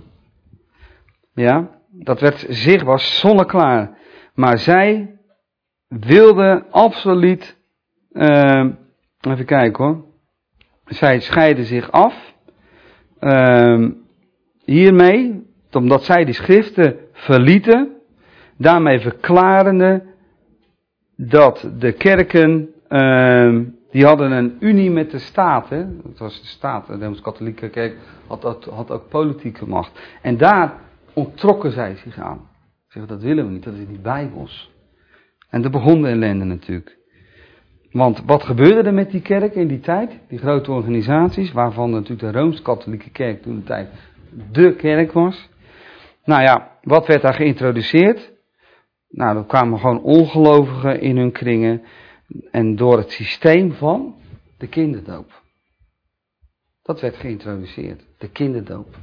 S1: Ja, dat werd zichtbaar, zonneklaar. Maar zij wilden absoluut, uh, even kijken hoor. Zij scheiden zich af. Uh, hiermee, omdat zij die schriften verlieten. Daarmee verklarende dat de kerken, uh, die hadden een unie met de staat. Hè? Dat was de staat, de Rooms-Katholieke kerk had, had, had ook politieke macht. En daar onttrokken zij zich aan. Zeggen, dat willen we niet, dat is niet bijbels. En er begon de ellende natuurlijk. Want wat gebeurde er met die kerk in die tijd? Die grote organisaties, waarvan natuurlijk de Rooms-Katholieke kerk toen de tijd de kerk was. Nou ja, wat werd daar geïntroduceerd? Nou, er kwamen gewoon ongelovigen in hun kringen. En door het systeem van de kinderdoop. Dat werd geïntroduceerd, de kinderdoop.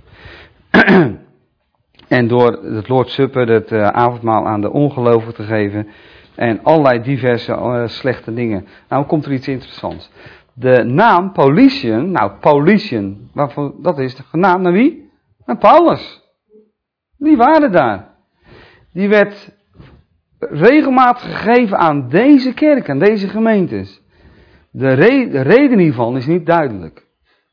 S1: En door het Lord's Supper, het uh, avondmaal aan de ongelovigen te geven. En allerlei diverse uh, slechte dingen. Nou komt er iets interessants. De naam Paulician, nou Paulician, waarvan, dat is de naam naar wie? Naar Paulus. Die waren daar. Die werd regelmatig gegeven aan deze kerk, aan deze gemeentes. De, re- de reden hiervan is niet duidelijk.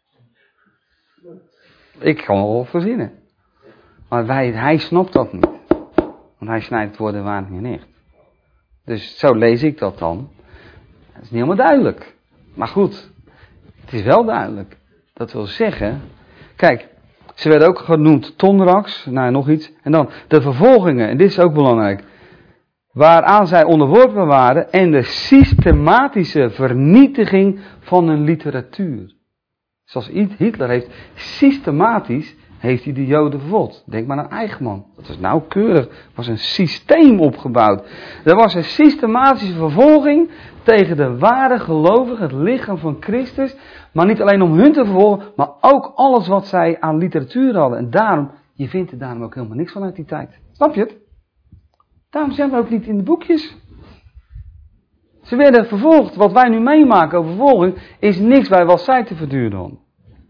S1: Ik kan wel verzinnen. Maar wij, hij snapt dat niet. Want hij snijdt het woord en waarheid niet in echt. Dus zo lees ik dat dan. Dat is niet helemaal duidelijk. Maar goed, het is wel duidelijk. Dat wil zeggen, kijk, ze werden ook genoemd tonraks, nou nog iets. En dan de vervolgingen, en dit is ook belangrijk. Waaraan zij onderworpen waren en de systematische vernietiging van hun literatuur. Zoals Hitler heeft systematisch heeft hij de Joden vervolgd. Denk maar aan Eichmann. Dat was nauwkeurig. Er was een systeem opgebouwd. Er was een systematische vervolging tegen de ware gelovigen, het lichaam van Christus. Maar niet alleen om hun te vervolgen, maar ook alles wat zij aan literatuur hadden. En daarom, je vindt er daarom ook helemaal niks van uit die tijd. Snap je het? Daarom zijn we ook niet in de boekjes. Ze werden vervolgd. Wat wij nu meemaken over vervolging is niks bij wat zij te verduren hadden.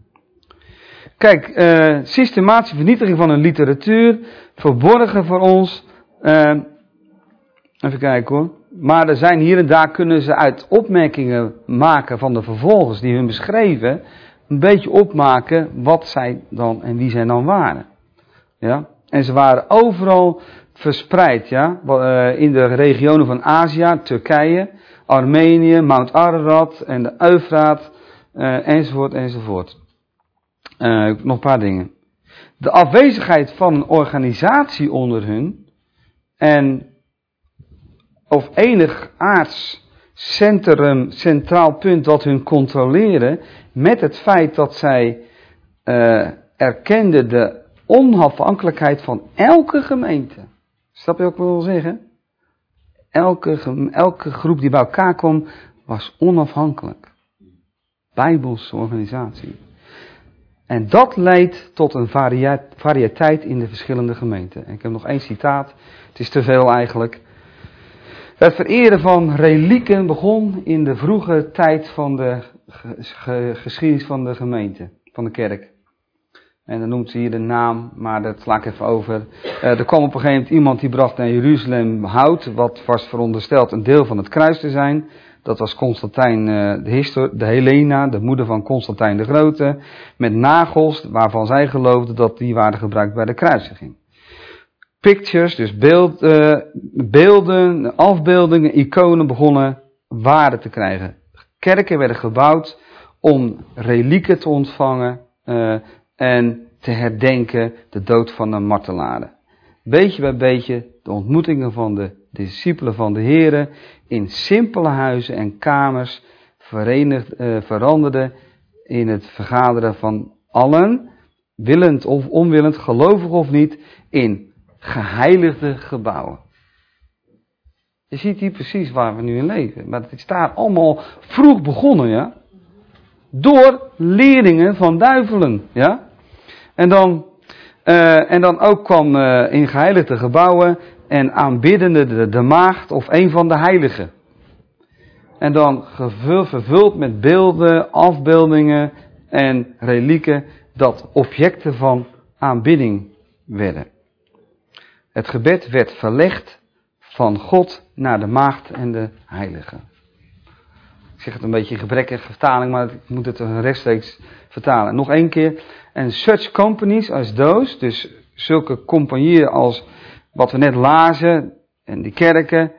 S1: Kijk, uh, systematische vernietiging van een literatuur, verborgen voor ons. Uh, even kijken hoor. Maar er zijn hier en daar kunnen ze uit opmerkingen maken van de vervolgers die hun beschreven, een beetje opmaken wat zij dan en wie zij dan waren. Ja? En ze waren overal verspreid, ja, in de regionen van Azië, Turkije, Armenië, Mount Ararat en de Eufraat, uh, enzovoort, enzovoort. Uh, nog een paar dingen. De afwezigheid van een organisatie onder hun en of enig aards centrum, centraal punt dat hun controleren, met het feit dat zij uh, erkenden de onafhankelijkheid van elke gemeente. Snap je wat ik wil zeggen? Elke, elke groep die bij elkaar kwam, was onafhankelijk. Bijbelse organisatie. En dat leidt tot een varia- variëteit in de verschillende gemeenten. En ik heb nog één citaat. Het is te veel eigenlijk. Het vereren van relieken begon in de vroege tijd van de ge- ge- geschiedenis van de gemeente, van de kerk. En dan noemt ze hier de naam, maar dat sla ik even over. Uh, er kwam op een gegeven moment iemand die bracht naar Jeruzalem hout, wat was verondersteld een deel van het kruis te zijn. Dat was Constantijn uh, de, Histo- de Helena, de moeder van Constantijn de Grote, met nagels waarvan zij geloofden dat die waren gebruikt bij de kruisiging. Pictures, dus beeld, uh, beelden, afbeeldingen, iconen begonnen waarde te krijgen. Kerken werden gebouwd om relieken te ontvangen uh, en te herdenken de dood van de martelaren. Beetje bij beetje de ontmoetingen van de discipelen van de Here in simpele huizen en kamers verenigd, uh, veranderden in het vergaderen van allen, willend of onwillend, gelovig of niet, in geheiligde gebouwen. Je ziet hier precies waar we nu in leven. Maar het is daar allemaal vroeg begonnen, ja. Door leerlingen van duivelen, ja. En dan, uh, en dan ook kwam uh, in geheiligde gebouwen en aanbiddende de, de maagd of een van de heiligen. En dan gevuld, vervuld met beelden, afbeeldingen en relieken, dat objecten van aanbidding werden. Het gebed werd verlegd van God naar de maagd en de heilige. Ik zeg het een beetje gebrekkige vertaling, maar ik moet het rechtstreeks vertalen. Nog één keer. And such companies as those, dus zulke compagnieën als wat we net lazen, en die kerken,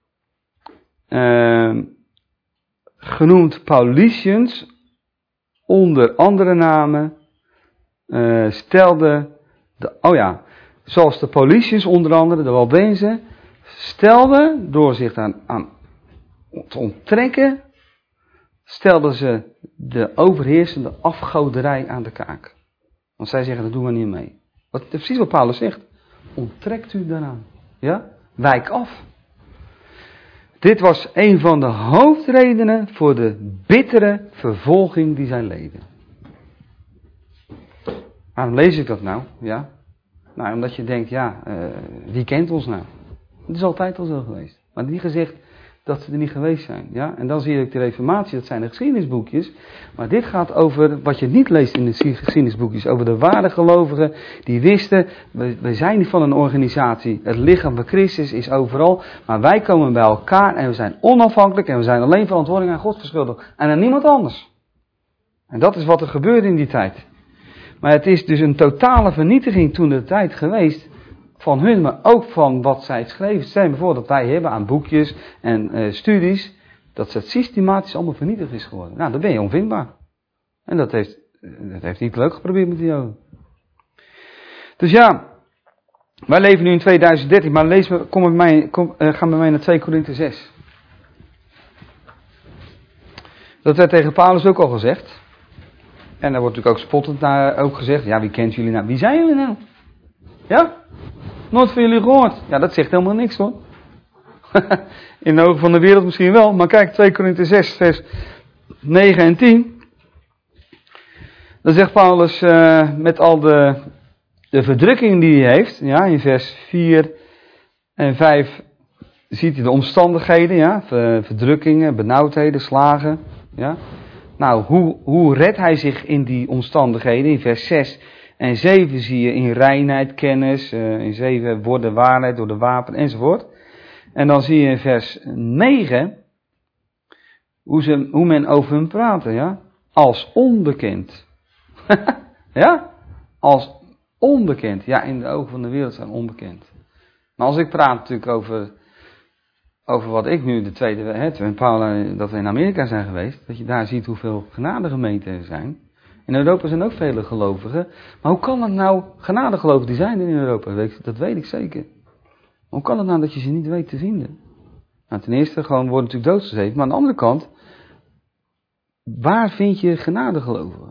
S1: uh, genoemd Paulicians, onder andere namen, uh, stelden, de, oh ja, zoals de Paulicians onder andere, de Waldenzen, stelden door zich aan, aan te onttrekken, stelden ze de overheersende afgoderij aan de kaak. Want zij zeggen, dat doen we niet mee. Wat, precies wat Paulus zegt. Onttrekt u daaraan. Ja? Wijk af. Dit was een van de hoofdredenen voor de bittere vervolging die zij leden. Waarom lees ik dat nou? Ja? Nou, omdat je denkt, ja, uh, wie kent ons nou? Het is altijd al zo geweest. Maar niet gezegd dat ze er niet geweest zijn. Ja? En dan zie je ook de Reformatie, dat zijn de geschiedenisboekjes. Maar dit gaat over wat je niet leest in de geschiedenisboekjes. Over de ware gelovigen die wisten, we, we zijn niet van een organisatie. Het lichaam van Christus is overal. Maar wij komen bij elkaar en we zijn onafhankelijk. En we zijn alleen verantwoording aan God verschuldigd. En aan niemand anders. En dat is wat er gebeurde in die tijd. Maar het is dus een totale vernietiging toen de tijd geweest. Van hun, maar ook van wat zij schreven. Stel je voor dat wij hebben aan boekjes en uh, studies. Dat het systematisch allemaal vernietigd is geworden. Nou, dan ben je onvindbaar. En dat heeft, dat heeft niet leuk geprobeerd met die Joden. Dus ja, wij leven nu in tweeduizend dertien. Maar lees me, kom met mij, kom, uh, ga met mij naar twee Korinthe zes. Dat werd tegen Paulus ook al gezegd. En daar wordt natuurlijk ook spottend naar ook gezegd. Ja, wie kent jullie nou? Wie zijn jullie nou? Ja? Nooit van jullie gehoord. Ja, dat zegt helemaal niks hoor. In de ogen van de wereld misschien wel. Maar kijk, twee Korinthe zes, vers negen en tien. Dan zegt Paulus uh, met al de, de verdrukking die hij heeft. Ja, in vers vier en vijf ziet hij de omstandigheden. Ja, verdrukkingen, benauwdheden, slagen. Ja. Nou, hoe, hoe redt hij zich in die omstandigheden? In vers zes en zeven zie je in reinheid, kennis. Uh, in zeven woorden waarheid door de wapen enzovoort. En dan zie je in vers negen hoe, ze, hoe men over hem praten. Ja? Als onbekend. Ja? Als onbekend. Ja, in de ogen van de wereld zijn onbekend. Maar als ik praat natuurlijk over, over wat ik nu de tweede, hè, toen Paula, dat we in Amerika zijn geweest, dat je daar ziet hoeveel genadegemeenten er zijn. In Europa zijn ook vele gelovigen. Maar hoe kan het nou, genadegelovigen die zijn er in Europa, dat weet ik zeker. Hoe kan het nou dat je ze niet weet te vinden? Nou, ten eerste, gewoon worden natuurlijk doodgezeten. Maar aan de andere kant, waar vind je genadegelovigen?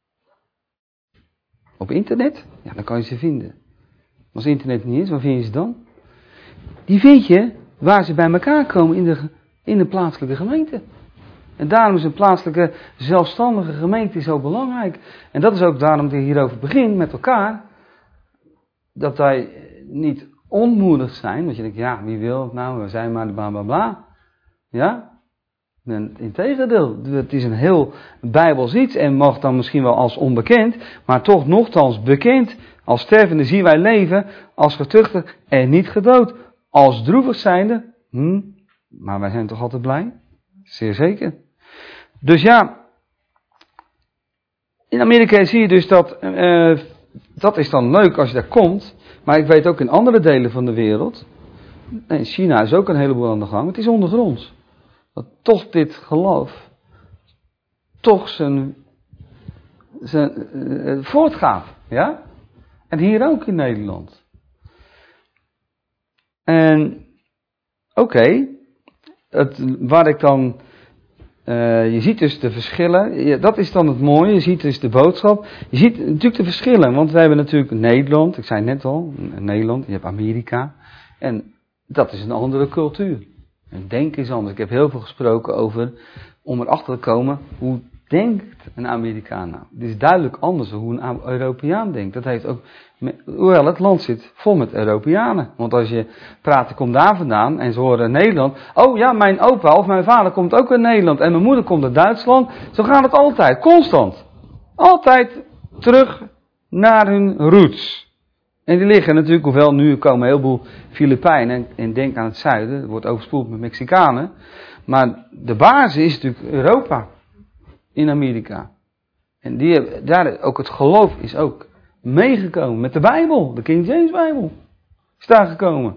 S1: Op internet? Ja, dan kan je ze vinden. Als internet niet is, waar vind je ze dan? Die vind je waar ze bij elkaar komen in de, in de plaatselijke gemeente. En daarom is een plaatselijke zelfstandige gemeente zo belangrijk. En dat is ook daarom dat ik hierover begin met elkaar. Dat wij niet onmoedig zijn. Dat je denkt, ja, wie wil het nou? We zijn maar de bla bla bla. Ja? En integendeel, het is een heel bijbels iets en mag dan misschien wel als onbekend, maar toch nogthans bekend. Als stervende zien wij leven, als getuchten en niet gedood. Als droevig zijnde, hm, maar wij zijn toch altijd blij? Zeer zeker. Dus ja, in Amerika zie je dus dat, uh, dat is dan leuk als je daar komt, maar ik weet ook in andere delen van de wereld, in China is ook een heleboel aan de gang, het is ondergronds. Dat toch dit geloof, toch zijn, zijn uh, voortgaat, ja? En hier ook in Nederland. En, oké, okay, waar ik dan, uh, je ziet dus de verschillen, ja, dat is dan het mooie, je ziet dus de boodschap. Je ziet natuurlijk de verschillen, want we hebben natuurlijk Nederland, ik zei net al, Nederland, je hebt Amerika. En dat is een andere cultuur. En denken is anders. Ik heb heel veel gesproken over, om erachter te komen hoe denkt een Amerikaan nou? Het is duidelijk anders dan hoe een Europeaan denkt. Dat heeft ook, hoewel het land zit vol met Europeanen. Want als je praat, ik kom daar vandaan en ze horen Nederland. Oh ja, mijn opa of mijn vader komt ook uit Nederland en mijn moeder komt uit Duitsland. Zo gaat het altijd, constant. Altijd terug naar hun roots. En die liggen natuurlijk, hoewel nu komen een heleboel Filipijnen en denk aan het zuiden. Het wordt overspoeld met Mexicanen. Maar de basis is natuurlijk Europa. In Amerika. En die hebben, daar ook het geloof is ook meegekomen met de Bijbel. De King James Bijbel. Is daar gekomen.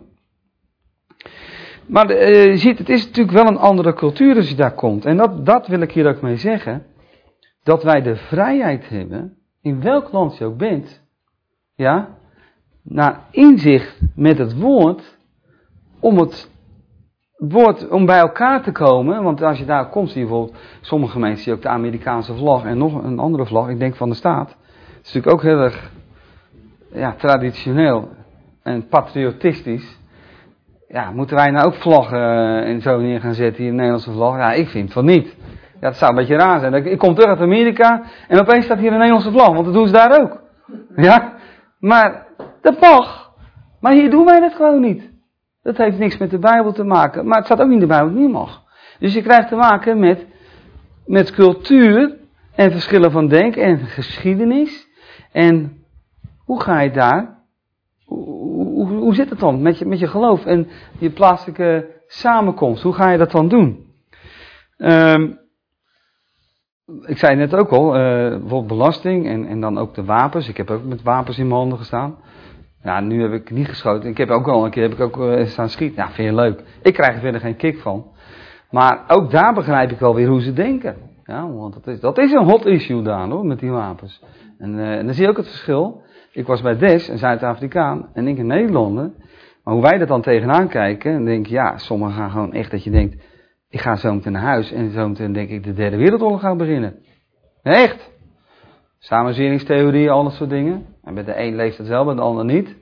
S1: Maar uh, je ziet, het is natuurlijk wel een andere cultuur als je daar komt. En dat, dat wil ik hier ook mee zeggen. Dat wij de vrijheid hebben, in welk land je ook bent. Ja, naar inzicht met het woord. Om het woord, om bij elkaar te komen. Want als je daar komt, zie je bijvoorbeeld sommige mensen zie je ook de Amerikaanse vlag en nog een andere vlag. Ik denk van de staat. Het is natuurlijk ook heel erg ja, traditioneel en patriotistisch. Ja, moeten wij nou ook vlaggen en zo neer gaan zetten hier, de Nederlandse vlag? Ja, ik vind van niet. Ja, dat zou een beetje raar zijn. Ik kom terug uit Amerika en opeens staat hier een Nederlandse vlag, want dat doen ze daar ook. Ja, maar dat mag. Maar hier doen wij dat gewoon niet. Dat heeft niks met de Bijbel te maken. Maar het staat ook niet in de Bijbel dat het niet mag. Dus je krijgt te maken met, met cultuur en verschillen van denken en geschiedenis. En hoe ga je daar? Hoe, hoe, hoe zit het dan met je, met je geloof en je plaatselijke samenkomst? Hoe ga je dat dan doen? Um, ik zei net ook al, uh, bijvoorbeeld belasting en, en dan ook de wapens. Ik heb ook met wapens in mijn handen gestaan. Ja, nu heb ik niet geschoten. Ik heb ook al een keer heb ik ook uh, staan schieten. Ja, vind je leuk. Ik krijg er verder geen kick van. Maar ook daar begrijp ik wel weer hoe ze denken. Ja, want dat is, dat is een hot issue daar hoor, met die wapens. En, uh, en dan zie je ook het verschil. Ik was bij Des, een Zuid-Afrikaan, en ik een Nederlander. Maar hoe wij dat dan tegenaan kijken, dan denk ik, ja, sommigen gaan gewoon echt dat je denkt, ik ga zo meteen naar huis en zo meteen denk ik de derde wereldoorlog gaan beginnen. Echt. Samenzweringstheorie, al dat soort dingen. En bij de een leeft het wel, bij de ander niet.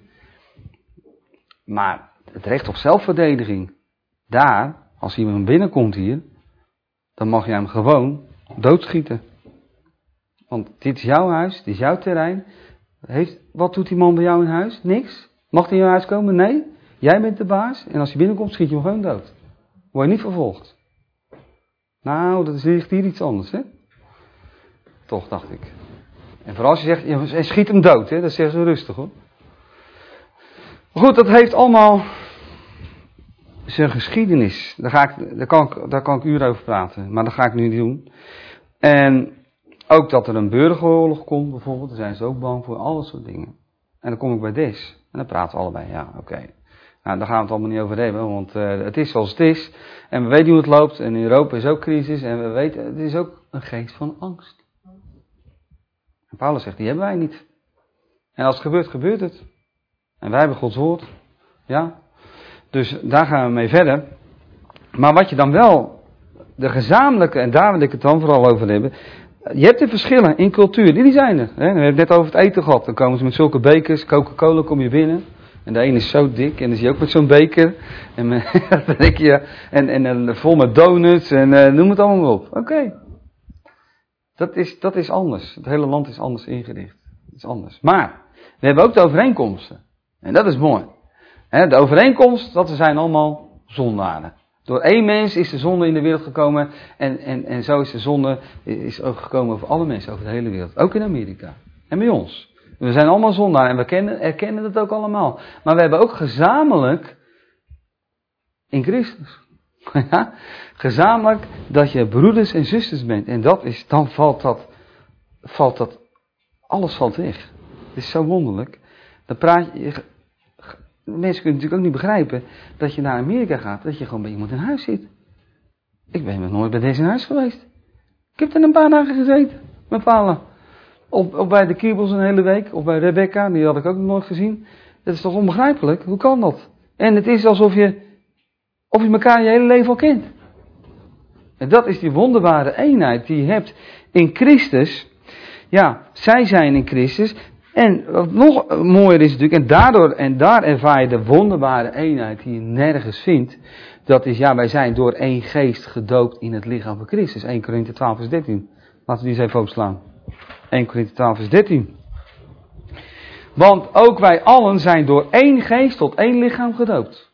S1: Maar het recht op zelfverdediging, daar, als iemand binnenkomt hier, dan mag je hem gewoon doodschieten. Want dit is jouw huis, dit is jouw terrein. Heeft, wat doet die man bij jou in huis? Niks. Mag hij in jouw huis komen? Nee. Jij bent de baas en als hij binnenkomt schiet je hem gewoon dood. Word je niet vervolgd. Nou, dat ligt hier iets anders, hè? Toch, dacht ik. En vooral als je zegt, ja, schiet hem dood, hè? Dat zeggen ze rustig, hoor. Maar goed, dat heeft allemaal zijn geschiedenis. Daar, ga ik, daar, kan ik, daar kan ik uren over praten, maar dat ga ik nu niet doen. En ook dat er een burgeroorlog komt, bijvoorbeeld, daar zijn ze ook bang voor, al dat soort dingen. En dan kom ik bij Des, en dan praten we allebei, ja, oké. Okay. Nou, daar gaan we het allemaal niet over hebben, want uh, het is zoals het is. En we weten hoe het loopt, en in Europa is ook crisis, en we weten, het is ook een geest van angst. En Paulus zegt, die hebben wij niet. En als het gebeurt, gebeurt het. En wij hebben Gods woord. Ja. Dus daar gaan we mee verder. Maar wat je dan wel, de gezamenlijke, en daar wil ik het dan vooral over hebben. Je hebt de verschillen in cultuur, die zijn er. Hè? We hebben het net over het eten gehad. Dan komen ze met zulke bekers, Coca-Cola kom je binnen. En de ene is zo dik, en dan zie je ook met zo'n beker. En, dan denk je, en, en, en vol met donuts, en uh, noem het allemaal op. Oké. Okay. Dat is, dat is anders. Het hele land is anders ingericht. Dat is anders. Maar, we hebben ook de overeenkomsten. En dat is mooi. He, de overeenkomst, dat zijn allemaal zondaren. Door één mens is de zonde in de wereld gekomen. En, en, en zo is de zonde is ook gekomen over alle mensen over de hele wereld. Ook in Amerika. En bij ons. We zijn allemaal zondaren en we kennen, erkennen het ook allemaal. Maar we hebben ook gezamenlijk in Christus. Ja, gezamenlijk dat je broeders en zusters bent. En dat is, dan valt dat, valt dat, alles valt weg. Het is zo wonderlijk. Dan praat je, mensen kunnen natuurlijk ook niet begrijpen dat je naar Amerika gaat, dat je gewoon bij iemand in huis zit. Ik ben nog nooit bij deze in huis geweest. Ik heb er een paar dagen gezeten, met Paula. Of, of bij de Kiebels een hele week, of bij Rebecca, die had ik ook nog nooit gezien. Dat is toch onbegrijpelijk? Hoe kan dat? En het is alsof je, of je elkaar je hele leven al kent. En dat is die wonderbare eenheid die je hebt in Christus. Ja, zij zijn in Christus. En wat nog mooier is natuurlijk, en daardoor, en daar ervaar je de wonderbare eenheid die je nergens vindt. Dat is, ja, wij zijn door één geest gedoopt in het lichaam van Christus. Eerste Korinthe twaalf vers dertien. Laten we die eens even opslaan. Eerste Korinthe twaalf vers dertien. Want ook wij allen zijn door één geest tot één lichaam gedoopt.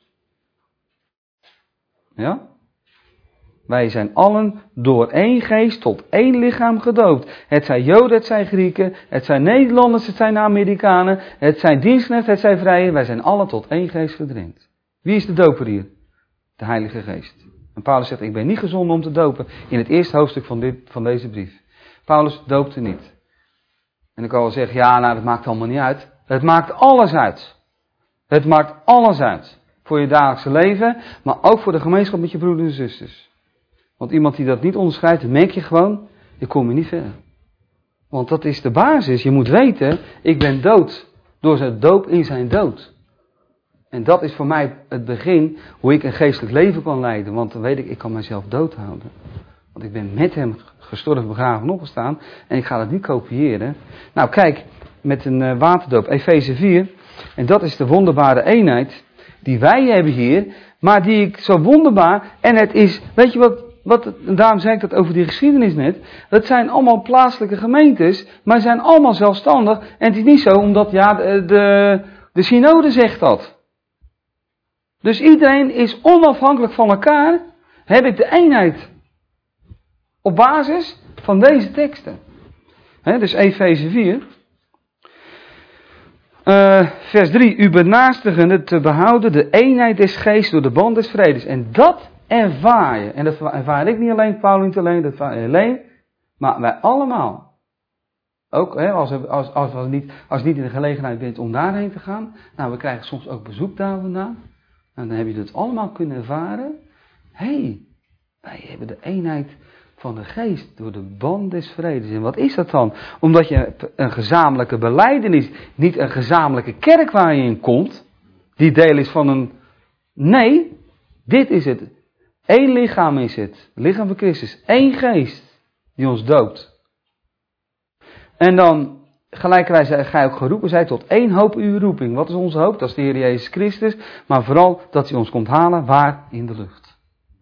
S1: Ja? Wij zijn allen door één geest tot één lichaam gedoopt. Het zijn Joden, het zijn Grieken, het zijn Nederlanders, het zijn Amerikanen, het zijn dienstknechten, het zijn vrijen. Wij zijn allen tot één geest gedrenkt. Wie is de doper hier? De Heilige Geest. En Paulus zegt, ik ben niet gezonden om te dopen. In het eerste hoofdstuk van, dit, van deze brief. Paulus doopte niet. En ik kan wel zeggen, ja, nou, dat maakt allemaal niet uit. Het maakt alles uit. Het maakt alles uit. Voor je dagelijkse leven, maar ook voor de gemeenschap met je broeders en zusters. Want iemand die dat niet onderschrijft, dan merk je gewoon, je komt je niet verder. Want dat is de basis. Je moet weten, ik ben dood. Door zijn doop in zijn dood. En dat is voor mij het begin, hoe ik een geestelijk leven kan leiden. Want dan weet ik, ik kan mezelf doodhouden. Want ik ben met hem gestorven, begraven en opgestaan. En ik ga dat niet kopiëren. Nou kijk, met een uh, waterdoop, Efeze vier. En dat is de wonderbare eenheid die wij hebben hier. Maar die ik zo wonderbaar, en het is, weet je wat, wat en daarom zei ik dat over die geschiedenis net. Dat zijn allemaal plaatselijke gemeentes, maar zijn allemaal zelfstandig. En het is niet zo, omdat ja, de, de, de synode zegt dat. Dus iedereen is onafhankelijk van elkaar. Heb ik de eenheid. Op basis van deze teksten. He, dus Efeze vier. Uh, vers drie. U benaarstigende te behouden de eenheid des geestes door de band des vredes. En dat ervaar je. En dat ervaar ik niet alleen, Paulus niet alleen, dat ervaar je alleen. Maar wij allemaal. Ook he, als, als, als, als, niet, als je niet in de gelegenheid bent om daarheen te gaan. Nou, we krijgen soms ook bezoek daar vandaan. En dan heb je het allemaal kunnen ervaren. Hé, hey, wij hebben de eenheid van de geest door de band des vredes. En wat is dat dan? Omdat je een gezamenlijke belijdenis, niet een gezamenlijke kerk waar je in komt, die deel is van een... Nee, dit is het. Eén lichaam is het. Het lichaam van Christus. Eén geest die ons doopt. En dan... Gelijkerwijs ga je ook geroepen zijn tot één hoop uw roeping. Wat is onze hoop? Dat is de Heer Jezus Christus. Maar vooral dat hij ons komt halen. Waar? In de lucht.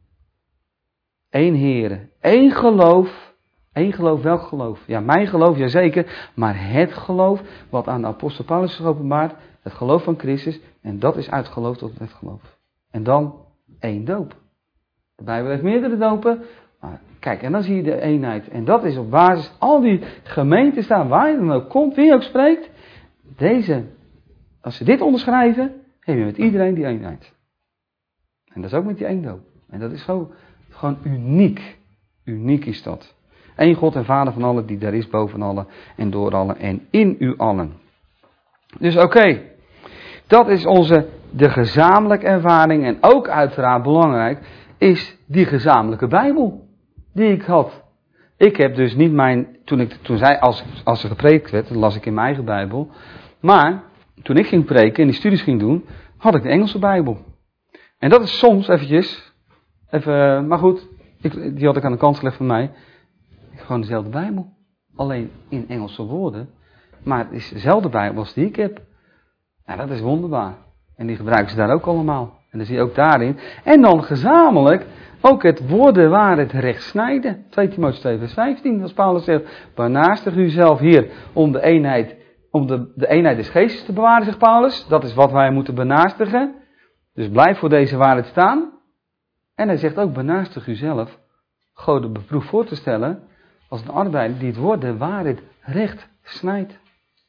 S1: Eén Heer. Één geloof. Één geloof. Welk geloof? Ja, mijn geloof, jazeker. Maar het geloof wat aan de apostel Paulus is geopenbaard. Het geloof van Christus. En dat is uit geloof tot het geloof. En dan één doop. De Bijbel heeft meerdere dopen. Maar kijk, en dan zie je de eenheid. En dat is op basis, al die gemeenten staan, waar je dan ook komt, wie je ook spreekt. Deze, als ze dit onderschrijven, heb je met iedereen die eenheid. En dat is ook met die eendoop. En dat is zo, gewoon uniek. Uniek is dat. Eén God en Vader van allen, die daar is boven allen en door allen en in u allen. Dus oké, okay, dat is onze, de gezamenlijke ervaring. En ook uiteraard belangrijk, is die gezamenlijke Bijbel. Die ik had. Ik heb dus niet mijn, toen ik, toen zij, als, als er gepreekt werd, dan las ik in mijn eigen Bijbel. Maar, toen ik ging preken en die studies ging doen, had ik de Engelse Bijbel. En dat is soms eventjes, even, maar goed, ik, die had ik aan de kant gelegd van mij. Gewoon dezelfde Bijbel. Alleen in Engelse woorden. Maar het is dezelfde Bijbel als die ik heb. Nou, dat is wonderbaar. En die gebruiken ze daar ook allemaal. En dan zie je ook daarin. En dan gezamenlijk ook het woorden waar het recht snijden. twee Timotheüs twee vers vijftien. Als Paulus zegt, benaastig u zelf hier om de eenheid, om de, de eenheid des geestes te bewaren, zegt Paulus. Dat is wat wij moeten benaastigen. Dus blijf voor deze waarheid staan. En hij zegt ook, benaastig u zelf, God de beproef voor te stellen, als een arbeider die het woord de waarheid recht snijdt.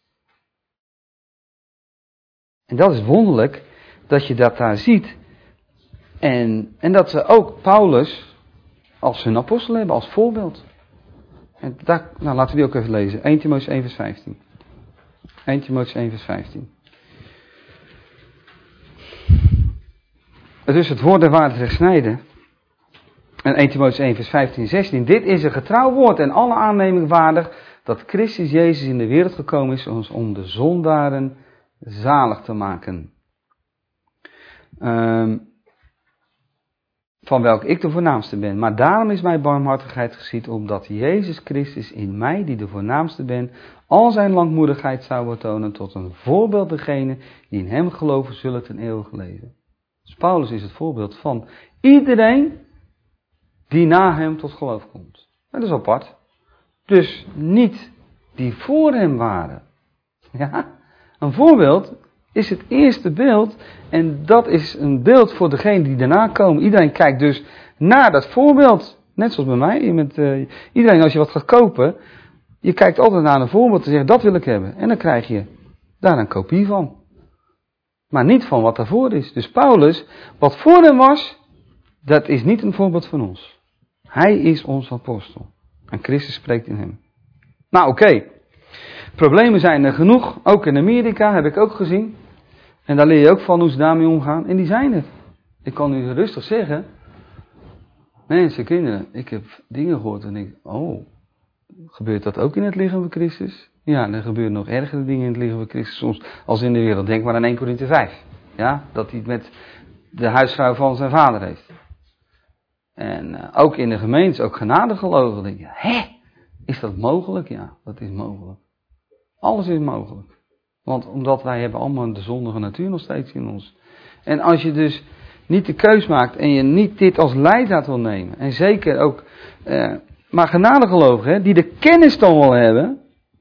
S1: En dat is wonderlijk, dat je dat daar ziet. En, en dat ze ook Paulus als hun apostel hebben, als voorbeeld. En daar, nou, laten we die ook even lezen. Eerste Timotheüs één vers vijftien. Eerste Timotheüs één vers vijftien. Dus het woord der waarheid recht snijden. En Eerste Timotheüs één vers vijftien, zestien. Dit is een getrouw woord en alle aanneming waardig, dat Christus Jezus in de wereld gekomen is om de zondaren zalig te maken. Um, van welke ik de voornaamste ben. Maar daarom is mijn barmhartigheid geschied, omdat Jezus Christus in mij, die de voornaamste ben, al zijn langmoedigheid zou betonen tot een voorbeeld degene die in hem geloven zullen ten eeuwige leven. Dus Paulus is het voorbeeld van iedereen die na hem tot geloof komt. En dat is apart. Dus niet die voor hem waren. Ja? Een voorbeeld is het eerste beeld. En dat is een beeld voor degene die daarna komen. Iedereen kijkt dus naar dat voorbeeld. Net zoals bij mij. Met, uh, iedereen als je wat gaat kopen. Je kijkt altijd naar een voorbeeld en zegt dat wil ik hebben. En dan krijg je daar een kopie van. Maar niet van wat daarvoor is. Dus Paulus, wat voor hem was, dat is niet een voorbeeld van ons. Hij is ons apostel. En Christus spreekt in hem. Nou oké. Okay. Problemen zijn er genoeg. Ook in Amerika heb ik ook gezien. En daar leer je ook van hoe ze daarmee omgaan. En die zijn er. Ik kan u rustig zeggen. Mensen, kinderen. Ik heb dingen gehoord en ik. Oh. Gebeurt dat ook in het lichaam van Christus? Ja, er gebeuren nog ergere dingen in het lichaam van Christus soms als in de wereld. Denk maar aan Eerste Korinthe vijf. Ja, dat hij het met de huisvrouw van zijn vader heeft. En uh, ook in de gemeente, ook genadegelovigen. Denk je, hè? Is dat mogelijk? Ja, dat is mogelijk. Alles is mogelijk. Want omdat wij hebben allemaal de zondige natuur nog steeds in ons. En als je dus niet de keus maakt en je niet dit als leidraad wil nemen. En zeker ook, uh, maar genadegelovigen, die de kennis dan wel hebben.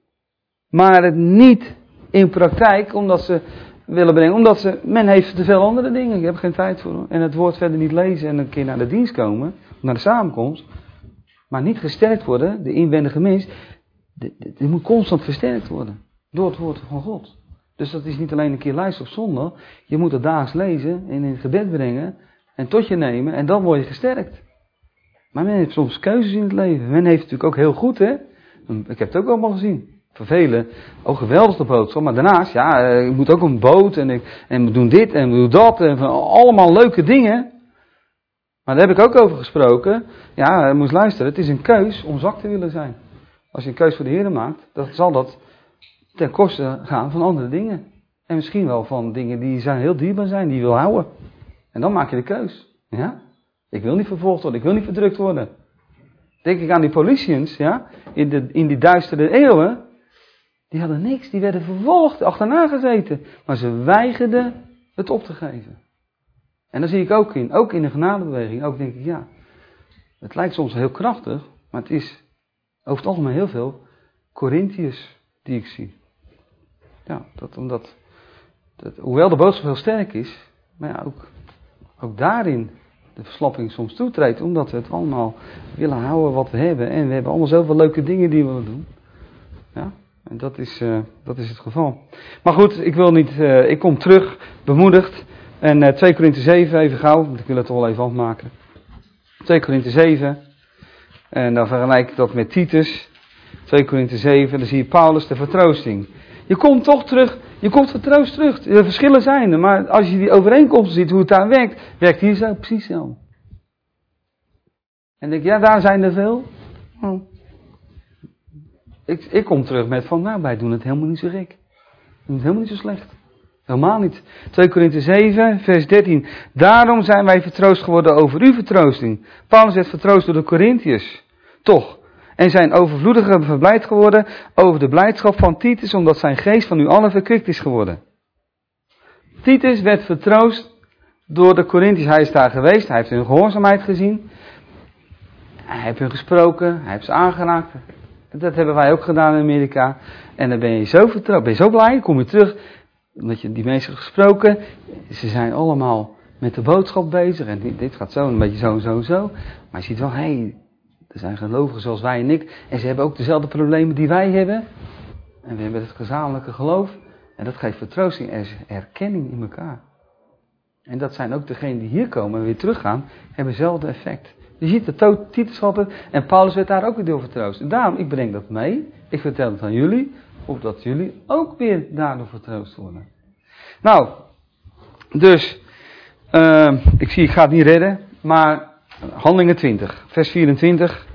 S1: Maar het niet in praktijk, omdat ze willen brengen. Omdat ze, men heeft te veel andere dingen. Ik heb geen tijd voor. En het woord verder niet lezen en een keer naar de dienst komen. Naar de samenkomst. Maar niet gesterkt worden, de inwendige mens. Die moet constant versterkt worden. Door het woord van God. Dus dat is niet alleen een keer luisteren op zondag. Je moet het daags lezen en in het gebed brengen. En tot je nemen. En dan word je gesterkt. Maar men heeft soms keuzes in het leven. Men heeft natuurlijk ook heel goed, hè. Ik heb het ook allemaal gezien. Voor velen, ook geweldig de boodschap. Maar daarnaast, ja, ik moet ook een boot. En, ik, en we doen dit en we doen dat. En allemaal leuke dingen. Maar daar heb ik ook over gesproken. Ja, je moet luisteren. Het is een keus om zwak te willen zijn. Als je een keus voor de Heer maakt, dan zal dat ten koste gaan van andere dingen. En misschien wel van dingen die zijn heel dierbaar zijn, die je wil houden. En dan maak je de keus. Ja? Ik wil niet vervolgd worden, ik wil niet verdrukt worden. Denk ik aan die politicians, ja, in, de, in die duistere eeuwen. Die hadden niks, die werden vervolgd, achterna gezeten. Maar ze weigerden het op te geven. En daar zie ik ook in, ook in de genadebeweging, ook denk ik, ja, het lijkt soms heel krachtig, maar het is over het algemeen heel veel Corinthiërs die ik zie. Ja, dat omdat, dat, hoewel de boodschap heel sterk is, maar ja, ook, ook daarin de verslapping soms toetreedt, omdat we het allemaal willen houden wat we hebben. En we hebben allemaal zoveel leuke dingen die we willen doen. Ja, en dat is, uh, dat is het geval. Maar goed, ik wil niet, uh, ik kom terug, bemoedigd. En uh, twee Korinthe zeven, even gauw, want ik wil het toch wel even afmaken. twee Korinthe zeven. En dan vergelijk ik dat met Titus. twee Korinthe zeven, dan zie je Paulus, de vertroosting. Je komt toch terug, je komt vertroost terug. De verschillen zijn er, maar als je die overeenkomsten ziet, hoe het daar werkt, werkt hier zo precies zo. En denk ja, daar zijn er veel. Oh. Ik, ik kom terug met van, nou, wij doen het helemaal niet zo gek. We doen het helemaal niet zo slecht. Helemaal niet. twee Korinthe zeven, vers dertien. Daarom zijn wij vertroost geworden over uw vertroosting. Paulus werd vertroost door de Corinthiërs. Toch. En zijn overvloediger verblijd geworden over de blijdschap van Titus, omdat zijn geest van u allen verkwikt is geworden. Titus werd vertroost door de Corinthiërs. Hij is daar geweest, hij heeft hun gehoorzaamheid gezien. Hij heeft hun gesproken, hij heeft ze aangeraakt. Dat hebben wij ook gedaan in Amerika. En dan ben je zo vertrouwd, ben je zo blij, kom je terug, omdat je die mensen hebt gesproken. Ze zijn allemaal met de boodschap bezig en dit gaat zo, een beetje zo en zo en zo. Maar je ziet wel, hé, hey, er zijn gelovigen zoals wij en ik. En ze hebben ook dezelfde problemen die wij hebben. En we hebben het gezamenlijke geloof. En dat geeft vertroosting en erkenning in elkaar. En dat zijn ook degenen die hier komen en weer teruggaan, hebben hetzelfde effect. Je ziet de Titus altijd, en Paulus werd daar ook weer door vertroost. En daarom, ik breng dat mee. Ik vertel het aan jullie, opdat jullie ook weer daardoor vertroost worden. Nou, dus, uh, ik zie, ik ga het niet redden, maar Handelingen twintig, vers vierentwintig.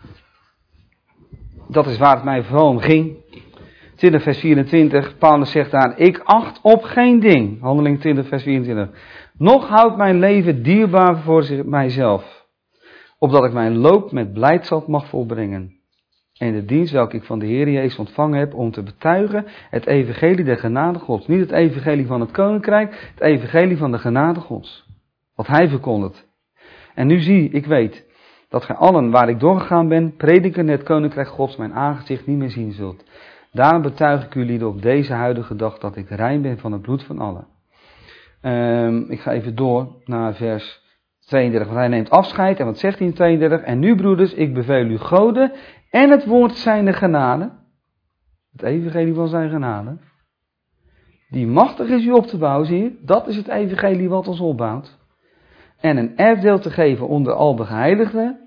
S1: Dat is waar het mij vooral om ging. twintig vers vierentwintig, Paulus zegt daar, ik acht op geen ding. Handelingen twintig vers vierentwintig. Nog houdt mijn leven dierbaar voor mijzelf, opdat ik mijn loop met blijdschap mag volbrengen. En de dienst welke ik van de Heer Jezus ontvangen heb om te betuigen het evangelie der genade Gods. Niet het evangelie van het koninkrijk, het evangelie van de genade Gods. Wat hij verkondigt. En nu zie ik weet dat gij allen waar ik doorgegaan ben, prediken het koninkrijk Gods mijn aangezicht niet meer zien zult. Daarom betuig ik jullie op deze huidige dag dat ik rein ben van het bloed van allen. Um, ik ga even door naar vers tweeëndertig, want hij neemt afscheid. En wat zegt hij in tweeëndertig? En nu broeders, ik beveel u goden en het woord zijnde genade, het evangelie van zijn genade, die machtig is u op te bouwen, zie je? Dat is het evangelie wat ons opbouwt. En een erfdeel te geven onder al de geheiligden.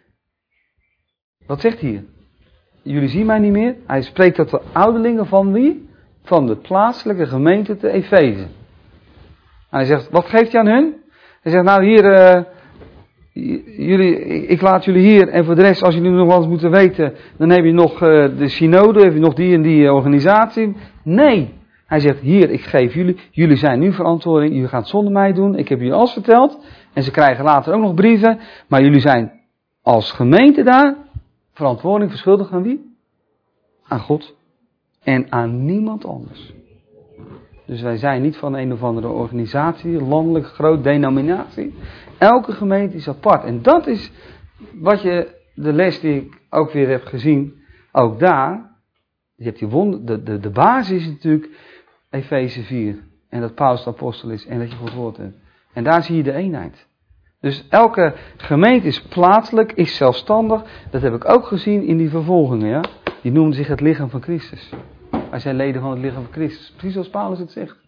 S1: Wat zegt hij hier? Jullie zien mij niet meer. Hij spreekt tot de ouderlingen van wie? Van de plaatselijke gemeente te Efeze. Hij zegt, wat geeft hij aan hun? Hij zegt, nou hier, uh, jullie, ik laat jullie hier. En voor de rest, als jullie nog wat moeten weten, dan heb je nog uh, de synode, heb je nog die en die uh, organisatie. Nee. Hij zegt, hier, ik geef jullie, jullie zijn nu verantwoording, jullie gaan het zonder mij doen. Ik heb jullie alles verteld. En ze krijgen later ook nog brieven. Maar jullie zijn als gemeente daar verantwoording verschuldigd aan wie? Aan God. En aan niemand anders. Dus wij zijn niet van een of andere organisatie, landelijk groot denominatie. Elke gemeente is apart. En dat is wat je, de les die ik ook weer heb gezien, ook daar. Je hebt die wonder, de, de, de basis is natuurlijk Efeze vier. En dat Paulus de apostel is en dat je Gods woord hebt. En daar zie je de eenheid. Dus elke gemeente is plaatselijk, is zelfstandig. Dat heb ik ook gezien in die vervolgingen. Ja? Die noemen zich het lichaam van Christus. Wij zijn leden van het lichaam van Christus. Precies zoals Paulus het zegt.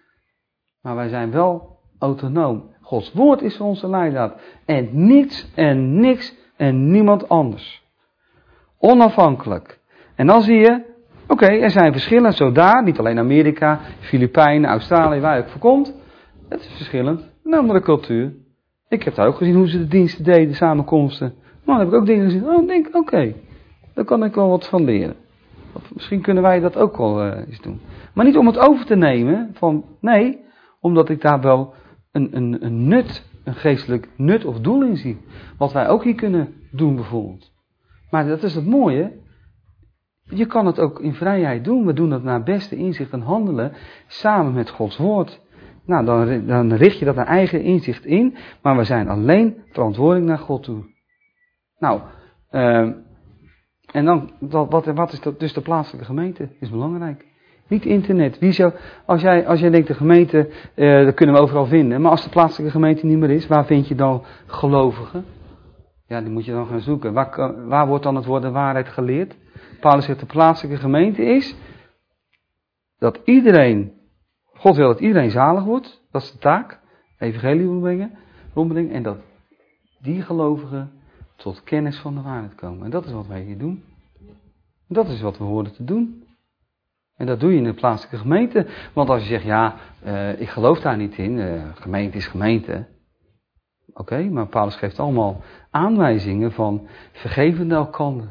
S1: Maar wij zijn wel autonoom. Gods woord is voor onze leidraad. En niets en niks en niemand anders. Onafhankelijk. En dan zie je, oké, okay, er zijn verschillen zo daar. Niet alleen Amerika, Filipijnen, Australië, waar je ook voor komt. Het is verschillend. Een andere cultuur. Ik heb daar ook gezien hoe ze de diensten deden, de samenkomsten. Maar dan heb ik ook dingen gezien. Oh, ik denk, oké, okay, daar kan ik wel wat van leren. Of misschien kunnen wij dat ook wel uh, eens doen. Maar niet om het over te nemen, van nee, omdat ik daar wel een, een, een nut, een geestelijk nut of doel in zie. Wat wij ook hier kunnen doen bijvoorbeeld. Maar dat is het mooie. Je kan het ook in vrijheid doen. We doen dat naar beste inzicht en handelen samen met Gods woord. Nou, dan, dan richt je dat naar eigen inzicht in. Maar we zijn alleen verantwoordelijk naar God toe. Nou, uh, en dan, wat, wat is dat? Dus de plaatselijke gemeente is belangrijk. Niet internet. Wie zou, als, jij, als jij denkt de gemeente, uh, dat kunnen we overal vinden. Maar als de plaatselijke gemeente niet meer is, waar vind je dan gelovigen? Ja, die moet je dan gaan zoeken. Waar, waar wordt dan het woord de waarheid geleerd? Paulus zegt de plaatselijke gemeente is dat iedereen, God wil dat iedereen zalig wordt. Dat is de taak. Evangelie rondbrengen, rondbrengen. En dat die gelovigen tot kennis van de waarheid komen. En dat is wat wij hier doen. Dat is wat we horen te doen. En dat doe je in de plaatselijke gemeente. Want als je zegt, ja, uh, ik geloof daar niet in. Uh, gemeente is gemeente. Oké, okay, maar Paulus geeft allemaal aanwijzingen van vergevende elkander.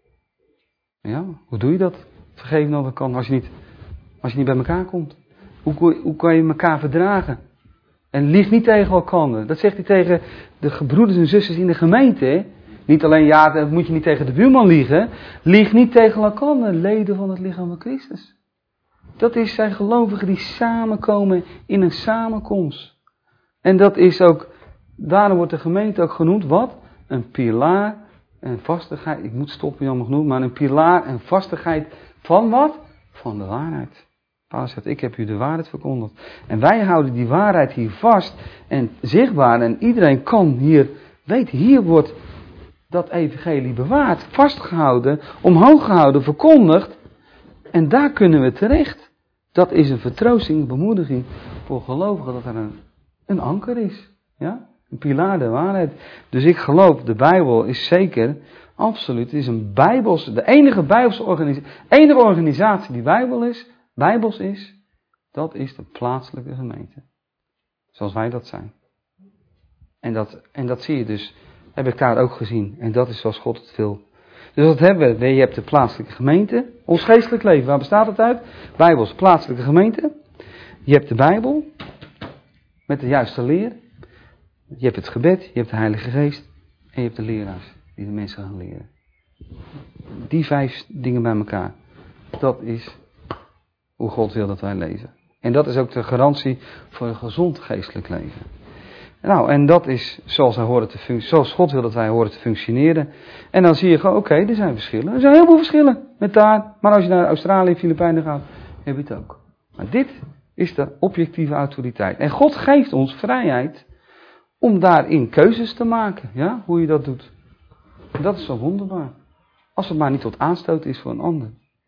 S1: Ja, hoe doe je dat? Vergeven elkander als je niet, als je niet bij elkaar komt. Hoe, hoe kan je elkaar verdragen? En lieg niet tegen elkaar. Dat zegt hij tegen de broeders en zusters in de gemeente. Hè? Niet alleen, ja, dat moet je niet tegen de buurman liegen. Lieg niet tegen elkaar, leden van het lichaam van Christus. Dat is zijn gelovigen die samenkomen in een samenkomst. En dat is ook, daarom wordt de gemeente ook genoemd, wat? Een pilaar en vastigheid. Ik moet stoppen, jammer genoeg, maar een pilaar en vastigheid van wat? Van de waarheid. Paulus zegt, ik heb u de waarheid verkondigd. En wij houden die waarheid hier vast en zichtbaar. En iedereen kan hier weten, hier wordt dat evangelie bewaard, vastgehouden, omhoog gehouden, verkondigd. En daar kunnen we terecht. Dat is een vertroosting, een bemoediging voor gelovigen dat er een, een anker is. Ja? Een pilaar der waarheid. Dus ik geloof, de Bijbel is zeker, absoluut, het is een Bijbels, de enige Bijbelse organisatie, enige organisatie die Bijbel is, Bijbels is, dat is de plaatselijke gemeente. Zoals wij dat zijn. En dat, en dat zie je dus, heb ik daar ook gezien. En dat is zoals God het wil. Dus wat hebben we? Je hebt de plaatselijke gemeente. Ons geestelijk leven, waar bestaat het uit? Bijbels, plaatselijke gemeente. Je hebt de Bijbel. Met de juiste leer. Je hebt het gebed, je hebt de Heilige Geest. En je hebt de leraars die de mensen gaan leren. Die vijf dingen bij elkaar. Dat is hoe God wil dat wij leven. En dat is ook de garantie voor een gezond geestelijk leven. Nou, en dat is zoals, wij horen te fun- zoals God wil dat wij horen te functioneren. En dan zie je gewoon, oké, okay, er zijn verschillen. Er zijn heel veel verschillen met taal. Maar als je naar Australië, Filipijnen gaat, heb je het ook. Maar dit is de objectieve autoriteit. En God geeft ons vrijheid om daarin keuzes te maken. Ja, hoe je dat doet. En dat is zo wonderbaar. Als het maar niet tot aanstoot is voor een ander.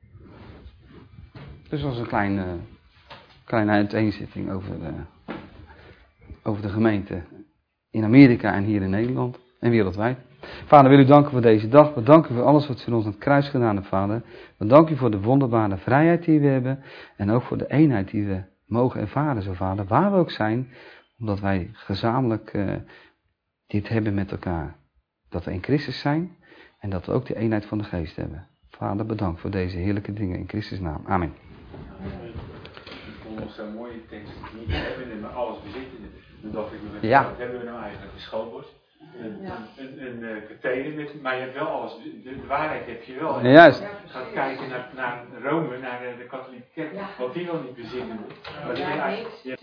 S1: Dus dat was een kleine, kleine uiteenzetting over de, over de gemeente in Amerika en hier in Nederland en wereldwijd. Vader, wil u danken voor deze dag. We danken u voor alles wat u voor ons aan het kruis gedaan hebt, Vader. We danken u voor de wonderbare vrijheid die we hebben. En ook voor de eenheid die we mogen ervaren, zo Vader. Waar we ook zijn. Omdat wij gezamenlijk uh, dit hebben met elkaar. Dat we in Christus zijn. En dat we ook de eenheid van de geest hebben. Vader, bedankt voor deze heerlijke dingen in Christus naam. Amen.
S2: Ik vond nog zo'n mooie tekst. Niet hebben en maar alles bezitten. Dan dacht ik,
S1: Ja.
S2: wat hebben we nou eigenlijk? Een schoolbord. Een, ja. een, een, een uh, katheder, met, maar je hebt wel alles. De, de, de waarheid heb je wel.
S1: Ja, juist.
S2: Je gaat kijken naar, naar Rome, naar de, de katholieke kerk. Ja. Wat die wel niet bezitten. Maar ja,